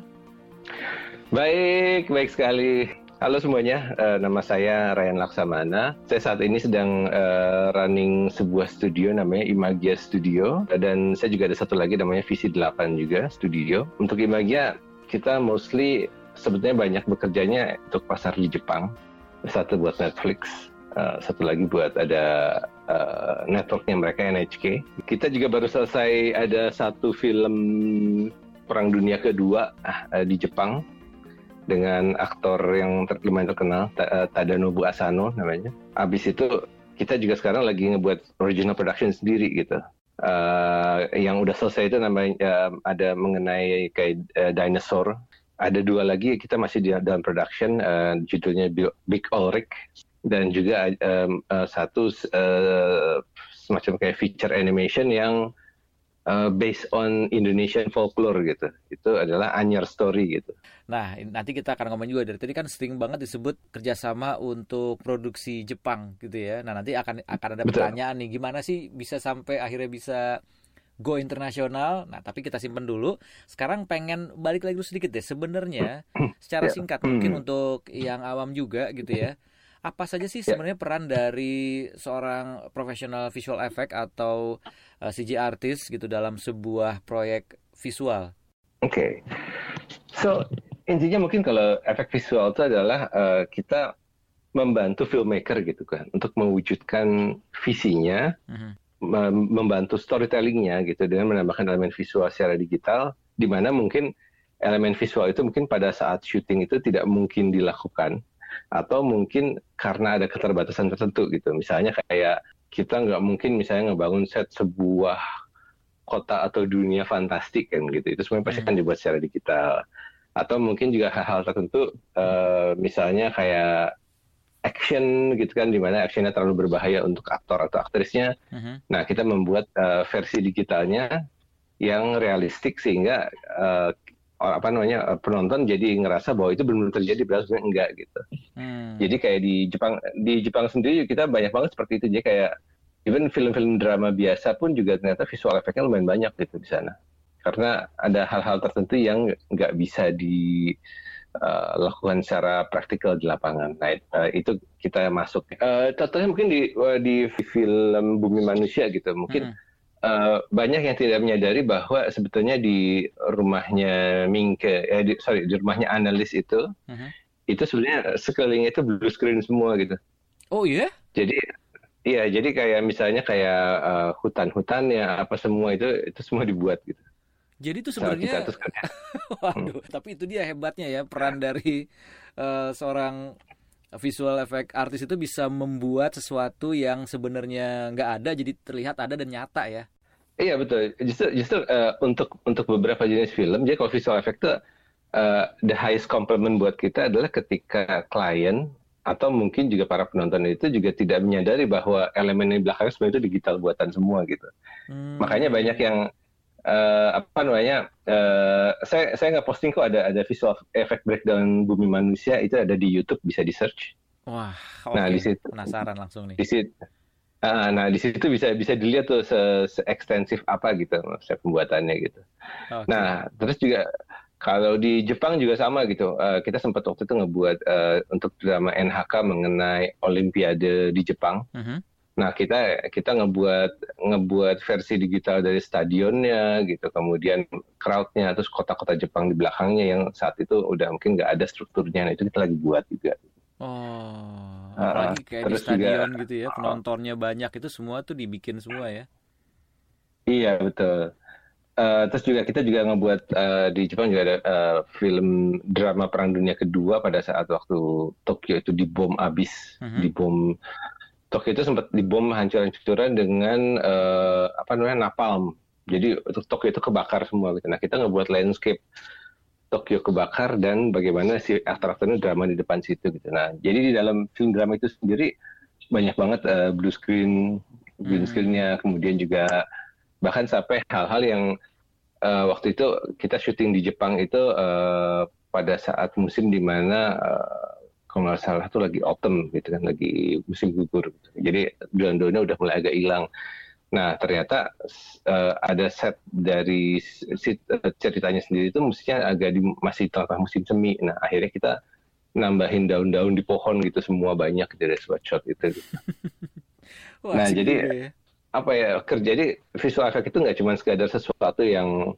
Baik, baik sekali. Halo semuanya, uh, nama saya Ryan Laksamana. Saya saat ini sedang uh, running sebuah studio namanya Imagia Studio. Dan saya juga ada satu lagi namanya Visi delapan juga, studio. Untuk Imagia, kita mostly sebetulnya banyak bekerjanya untuk pasar di Jepang. Satu buat Netflix. Uh, satu lagi buat ada uh, networknya mereka N H K. Kita juga baru selesai ada satu film Perang Dunia Kedua uh, di Jepang dengan aktor yang ter- lumayan terkenal, T- Tadanobu Asano namanya. Abis itu kita juga sekarang lagi ngebuat original production sendiri gitu. Uh, yang udah selesai itu namanya uh, ada mengenai kayak uh, dinosaur. Ada dua lagi kita masih di dalam production, uh, judulnya Big Ulrich. Dan juga um, uh, satu uh, semacam kayak feature animation yang uh, based on Indonesian folklore gitu. Itu adalah Anyar Story gitu. Nah, nanti kita akan ngomong juga dari tadi kan sering banget disebut kerjasama untuk produksi Jepang gitu ya. Nah, nanti akan akan ada Betul. pertanyaan nih, gimana sih bisa sampai akhirnya bisa go internasional. Nah, tapi kita simpen dulu. Sekarang pengen balik lagi dulu sedikit deh. Sebenarnya secara singkat mungkin untuk yang awam juga gitu ya. Apa saja sih sebenarnya peran dari seorang profesional visual effect atau uh, C G artist gitu dalam sebuah proyek visual? Oke, okay. So intinya mungkin kalau efek visual itu adalah uh, kita membantu filmmaker gitu kan untuk mewujudkan visinya, uh-huh. mem- membantu storytellingnya gitu dengan menambahkan elemen visual secara digital, di mana mungkin elemen visual itu mungkin pada saat syuting itu tidak mungkin dilakukan. Atau mungkin karena ada keterbatasan tertentu gitu. Misalnya kayak kita nggak mungkin misalnya ngebangun set sebuah kota atau dunia fantastik kan gitu. Itu semuanya pasti akan dibuat secara digital. Atau mungkin juga hal-hal tertentu uh, misalnya kayak action gitu kan, di mana actionnya terlalu berbahaya untuk aktor atau aktrisnya. Uh-huh. Nah, kita membuat uh, versi digitalnya yang realistik sehingga uh, apa namanya penonton jadi ngerasa bahwa itu benar-benar terjadi, padahal sebenarnya enggak gitu. Hmm. Jadi kayak di Jepang di Jepang sendiri kita banyak banget seperti itu. Jadi kayak even film-film drama biasa pun juga ternyata visual efeknya lumayan banyak gitu di sana. Karena ada hal-hal tertentu yang nggak bisa dilakukan uh, secara praktikal di lapangan. Nah uh, itu kita masuk. Uh, contohnya mungkin di uh, di film Bumi Manusia gitu. Mungkin hmm. Uh, banyak yang tidak menyadari bahwa sebetulnya di rumahnya Mingke, eh, di, sorry di rumahnya analis itu, uh-huh. itu sebenarnya sekelilingnya itu blue screen semua gitu. Oh iya? Yeah? Jadi, iya jadi kayak misalnya kayak uh, hutan-hutannya apa semua itu itu semua dibuat gitu. Jadi itu sebenarnya, waduh, hmm. tapi itu dia hebatnya ya peran dari uh, seorang visual effect artist itu bisa membuat sesuatu yang sebenarnya nggak ada jadi terlihat ada dan nyata ya. Iya betul. Justru justru uh, untuk untuk beberapa jenis film, jadi kalau visual effect itu uh, the highest compliment buat kita adalah ketika klien atau mungkin juga para penonton itu juga tidak menyadari bahwa elemen di belakangnya sebenarnya itu digital buatan semua gitu. Hmm. Makanya banyak yang uh, apa namanya, uh, saya saya nggak posting kok ada ada visual effect breakdown Bumi Manusia, itu ada di YouTube, bisa di search. Wah, oke. Nah, di situ penasaran langsung nih. Di situ. Uh, nah di situ bisa bisa dilihat tuh se, se ekstensif apa gitu maksudnya pembuatannya gitu. Okay. Nah terus juga kalau di Jepang juga sama gitu. Uh, kita sempat waktu itu ngebuat uh, untuk drama N H K mengenai Olimpiade di Jepang. Uh-huh. Nah kita kita ngebuat ngebuat versi digital dari stadionnya gitu, kemudian crowd-nya, terus kota-kota Jepang di belakangnya yang saat itu udah mungkin nggak ada strukturnya. Nah itu kita lagi buat juga. Oh, apalagi kayak uh, di stadion juga, gitu ya, penontonnya banyak, itu semua tuh dibikin semua ya? Iya betul. Uh, terus juga kita juga ngebuat uh, di Jepang juga ada uh, film drama Perang Dunia Kedua pada saat waktu Tokyo itu dibom abis, uh-huh. dibom Tokyo itu sempat dibom hancur-hancuran dengan uh, apa namanya napalm. Jadi Tokyo itu kebakar semua gitu. Nah kita ngebuat landscape Tokyo kebakar dan bagaimana si aktor-aktornya drama di depan situ gitu. Nah, jadi di dalam film drama itu sendiri banyak banget uh, blue screen, green hmm. screen-nya, kemudian juga bahkan sampai hal-hal yang uh, waktu itu kita syuting di Jepang itu uh, pada saat musim di mana uh, kalau nggak salah tuh lagi autumn gitu kan, lagi musim gugur gitu. Jadi daun-daunnya udah mulai agak hilang. Nah ternyata uh, ada set dari si, uh, ceritanya sendiri itu mestinya agak di, masih tengah musim semi. Nah akhirnya kita nambahin daun-daun di pohon gitu semua banyak dari sweatshot itu. Gitu. Wah, nah jadi ya. apa ya kerja jadi visual effect itu nggak cuma sekadar sesuatu yang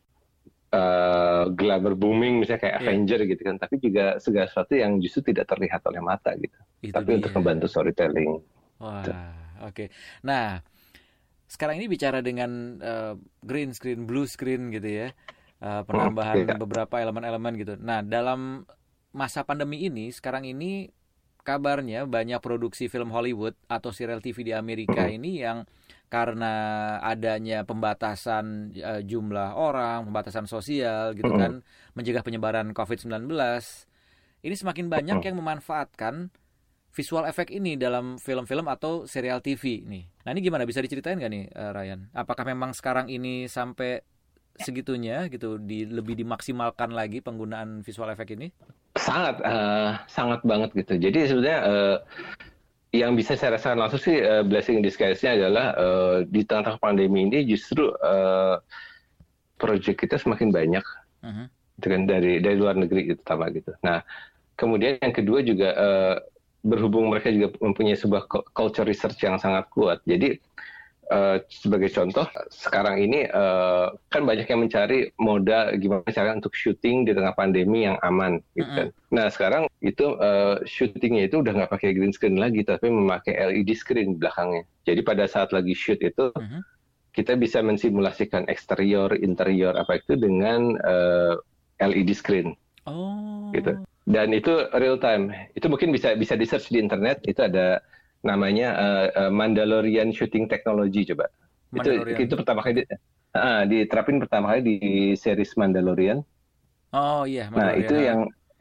uh, glamour booming misalnya kayak yeah. Avenger gitu kan, tapi juga segala sesuatu yang justru tidak terlihat oleh mata gitu. Itu tapi dia. Untuk membantu storytelling. Wah oke. Okay. Nah sekarang ini bicara dengan uh, green screen, blue screen gitu ya, uh, penambahan okay. beberapa elemen-elemen gitu. Nah dalam masa pandemi ini, sekarang ini kabarnya banyak produksi film Hollywood atau serial T V di Amerika ini yang karena adanya pembatasan uh, jumlah orang, pembatasan sosial gitu kan, mencegah penyebaran covid sembilan belas, ini semakin banyak yang memanfaatkan visual effect ini dalam film-film atau serial T V nih. Nah ini gimana, bisa diceritain nggak nih uh, Ryan? Apakah memang sekarang ini sampai segitunya gitu, di, lebih dimaksimalkan lagi penggunaan visual effect ini? Sangat, uh, sangat banget gitu. Jadi sebenarnya uh, yang bisa saya rasakan langsung sih uh, blessing in disguise-nya adalah uh, di tengah-tengah pandemi ini justru uh, proyek kita semakin banyak, uh-huh. dengan dari dari luar negeri terutama gitu. Nah, kemudian yang kedua juga uh, berhubung mereka juga mempunyai sebuah culture research yang sangat kuat. Jadi uh, sebagai contoh sekarang ini uh, kan banyak yang mencari moda gimana cara untuk syuting di tengah pandemi yang aman, gitu kan. Uh-huh. Nah sekarang itu uh, syutingnya itu udah nggak pakai green screen lagi, tapi memakai L E D screen belakangnya. Jadi pada saat lagi shoot itu uh-huh. kita bisa mensimulasikan eksterior, interior apa itu dengan uh, L E D screen, oh. gitu. Dan itu real time. Itu mungkin bisa bisa di search di internet. Itu ada namanya uh, uh, Mandalorian Shooting Technology coba. Itu itu pertama kali di, uh, diterapin pertama kali di series Mandalorian. Oh iya. Mandalorian. Nah itu yang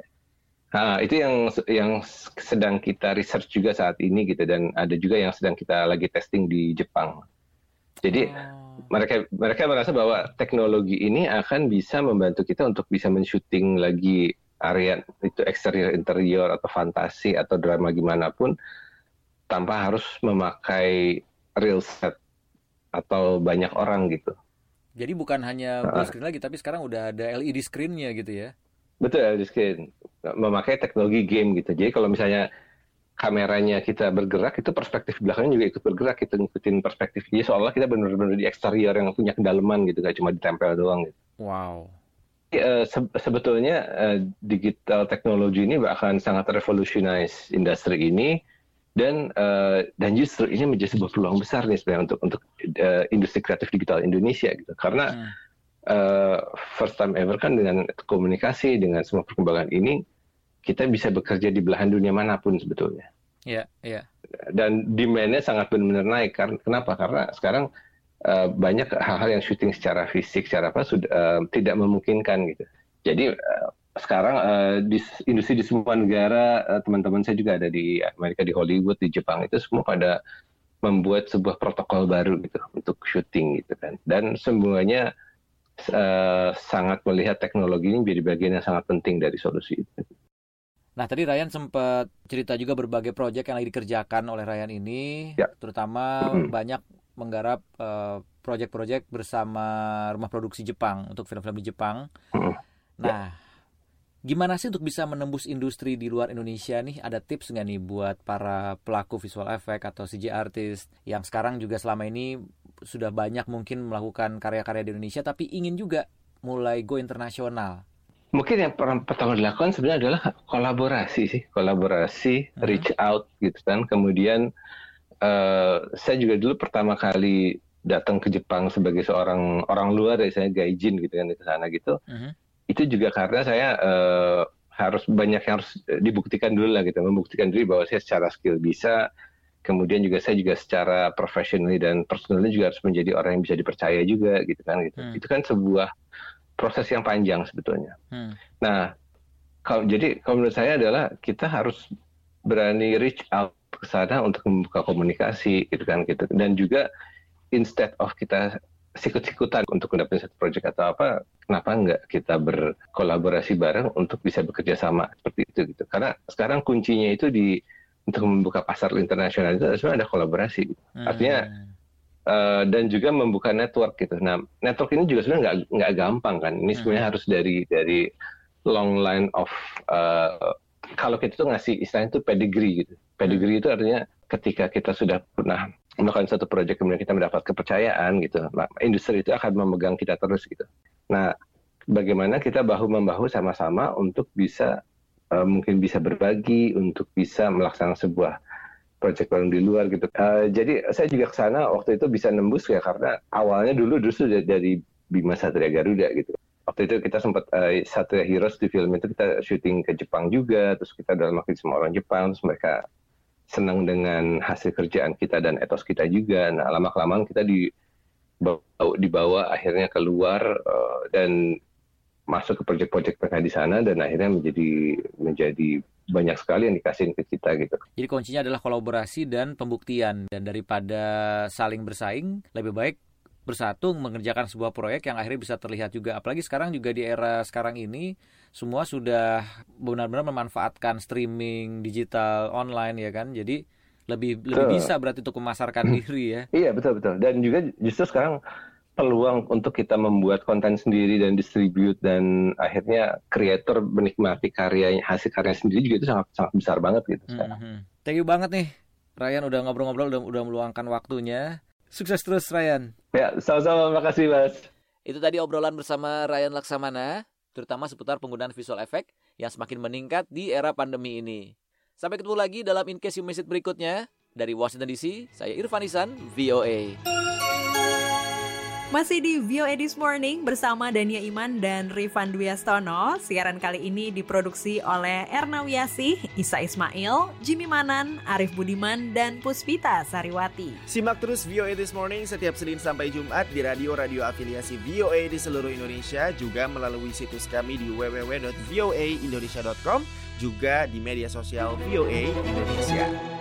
uh, itu yang yang sedang kita research juga saat ini gitu, dan ada juga yang sedang kita lagi testing di Jepang. Jadi oh. mereka mereka merasa bahwa teknologi ini akan bisa membantu kita untuk bisa men-shooting lagi area itu eksterior, interior atau fantasi atau drama gimana pun tanpa harus memakai real set atau banyak orang gitu. Jadi bukan hanya full screen lagi, tapi sekarang udah ada L E D screen-nya gitu ya? Betul, L E D screen. Memakai teknologi game gitu. Jadi kalau misalnya kameranya kita bergerak, itu perspektif belakangnya juga ikut bergerak, kita ngikutin perspektif. Jadi seolah kita benar-benar di eksterior yang punya kedalaman gitu, gak cuma ditempel doang gitu. Wow. Uh, se- sebetulnya uh, digital teknologi ini akan sangat revolutionize industri ini, dan uh, dan justru ini menjadi sebuah peluang besar nih sebenarnya untuk untuk uh, industri kreatif digital Indonesia gitu. Karena hmm. uh, first time ever kan dengan komunikasi, dengan semua perkembangan ini, kita bisa bekerja di belahan dunia manapun sebetulnya. Iya, yeah, iya. Yeah. Dan demand-nya sangat benar-benar naik. Kenapa? Karena sekarang uh, banyak hal-hal yang syuting secara fisik, secara apa sudah uh, tidak memungkinkan gitu. Jadi uh, sekarang uh, di industri di semua negara, uh, teman-teman saya juga ada di Amerika, di Hollywood, di Jepang, itu semua pada membuat sebuah protokol baru gitu untuk syuting gitu kan. Dan semuanya uh, sangat melihat teknologi ini menjadi bagian yang sangat penting dari solusi itu. Nah, tadi Ryan sempat cerita juga berbagai proyek yang lagi dikerjakan oleh Ryan ini, ya. terutama mm-hmm. banyak menggarap uh, proyek-proyek bersama rumah produksi Jepang untuk film-film di Jepang. Mm-hmm. Nah, ya. gimana sih untuk bisa menembus industri di luar Indonesia nih? Ada tips nggak nih buat para pelaku visual effect atau C G artist yang sekarang juga selama ini sudah banyak mungkin melakukan karya-karya di Indonesia, tapi ingin juga mulai go internasional? Mungkin yang pertama dilakukan sebenarnya adalah kolaborasi sih, kolaborasi, hmm. reach out gitu kan. Kemudian uh, saya juga dulu pertama kali datang ke Jepang sebagai seorang orang luar, ya saya gaijin gitu kan di sana gitu. Hmm. Itu juga karena saya uh, harus banyak yang harus dibuktikan dulu lah gitu, membuktikan diri bahwa saya secara skill bisa. Kemudian juga saya juga secara professionally dan personally juga harus menjadi orang yang bisa dipercaya juga gitu kan gitu. Hmm. Itu kan sebuah proses yang panjang sebetulnya. Hmm. Nah, kalau jadi kalau menurut saya adalah kita harus berani reach out ke sana untuk membuka komunikasi gitu kan gitu. Dan juga instead of kita sikut-sikutan untuk mendapatkan satu proyek atau apa, kenapa enggak kita berkolaborasi bareng untuk bisa bekerja sama seperti itu gitu. Karena sekarang kuncinya itu di untuk membuka pasar internasional itu sebenarnya ada kolaborasi gitu. Hmm. Artinya Uh, dan juga membuka network gitu. Nah, network ini juga sebenarnya nggak nggak gampang kan. Ini sebenarnya hmm. harus dari dari long line of uh, kalau kita tuh ngasih istilahnya itu pedigree gitu. Pedigree hmm. itu artinya ketika kita sudah pernah melakukan satu proyek kemudian kita mendapat kepercayaan gitu, nah, industri itu akan memegang kita terus gitu. Nah, bagaimana kita bahu membahu sama-sama untuk bisa uh, mungkin bisa berbagi, untuk bisa melaksanakan sebuah proyek bareng di luar gitu. Uh, jadi saya juga ke sana waktu itu bisa nembus ya karena awalnya dulu justru dari Bima Satria Garuda gitu. Waktu itu kita sempat uh, Satria Heroes di film itu kita syuting ke Jepang juga, terus kita dalam waktu sama orang Jepang, terus mereka senang dengan hasil kerjaan kita dan etos kita juga. Nah, lama-kelamaan kita dibawa, dibawa akhirnya keluar uh, dan masuk ke proyek-proyek mereka di sana dan akhirnya menjadi menjadi banyak sekali yang dikasihin ke kita gitu. Jadi kuncinya adalah kolaborasi dan pembuktian, dan daripada saling bersaing lebih baik bersatu mengerjakan sebuah proyek yang akhirnya bisa terlihat juga. Apalagi sekarang juga di era sekarang ini semua sudah benar-benar memanfaatkan streaming digital online ya kan. Jadi Lebih lebih bisa berarti untuk memasarkan diri ya. Iya, betul betul. Dan juga justru sekarang peluang untuk kita membuat konten sendiri dan distribute dan akhirnya kreator menikmati karya hasil karya sendiri juga itu sangat sangat besar banget gitu sekarang. Mm-hmm. Thank you banget nih Ryan udah ngobrol-ngobrol, udah, udah meluangkan waktunya. Sukses terus Ryan. Ya, sama-sama, makasih Mas. Itu tadi obrolan bersama Ryan Laksamana, terutama seputar penggunaan visual effect yang semakin meningkat di era pandemi ini. Sampai ketemu lagi dalam In Case You Missed It berikutnya. Dari Washington D C, saya Irfan Isan, V O A. Masih di V O A This Morning bersama Dania Iman dan Rifan Dwiastono. Siaran kali ini diproduksi oleh Erna Wiasih, Isa Ismail, Jimmy Manan, Arif Budiman, dan Puspita Sariwati. Simak terus V O A This Morning setiap Senin sampai Jumat di radio-radio afiliasi V O A di seluruh Indonesia, juga melalui situs kami di w w w dot v o a indonesia dot com, juga di media sosial V O A Indonesia.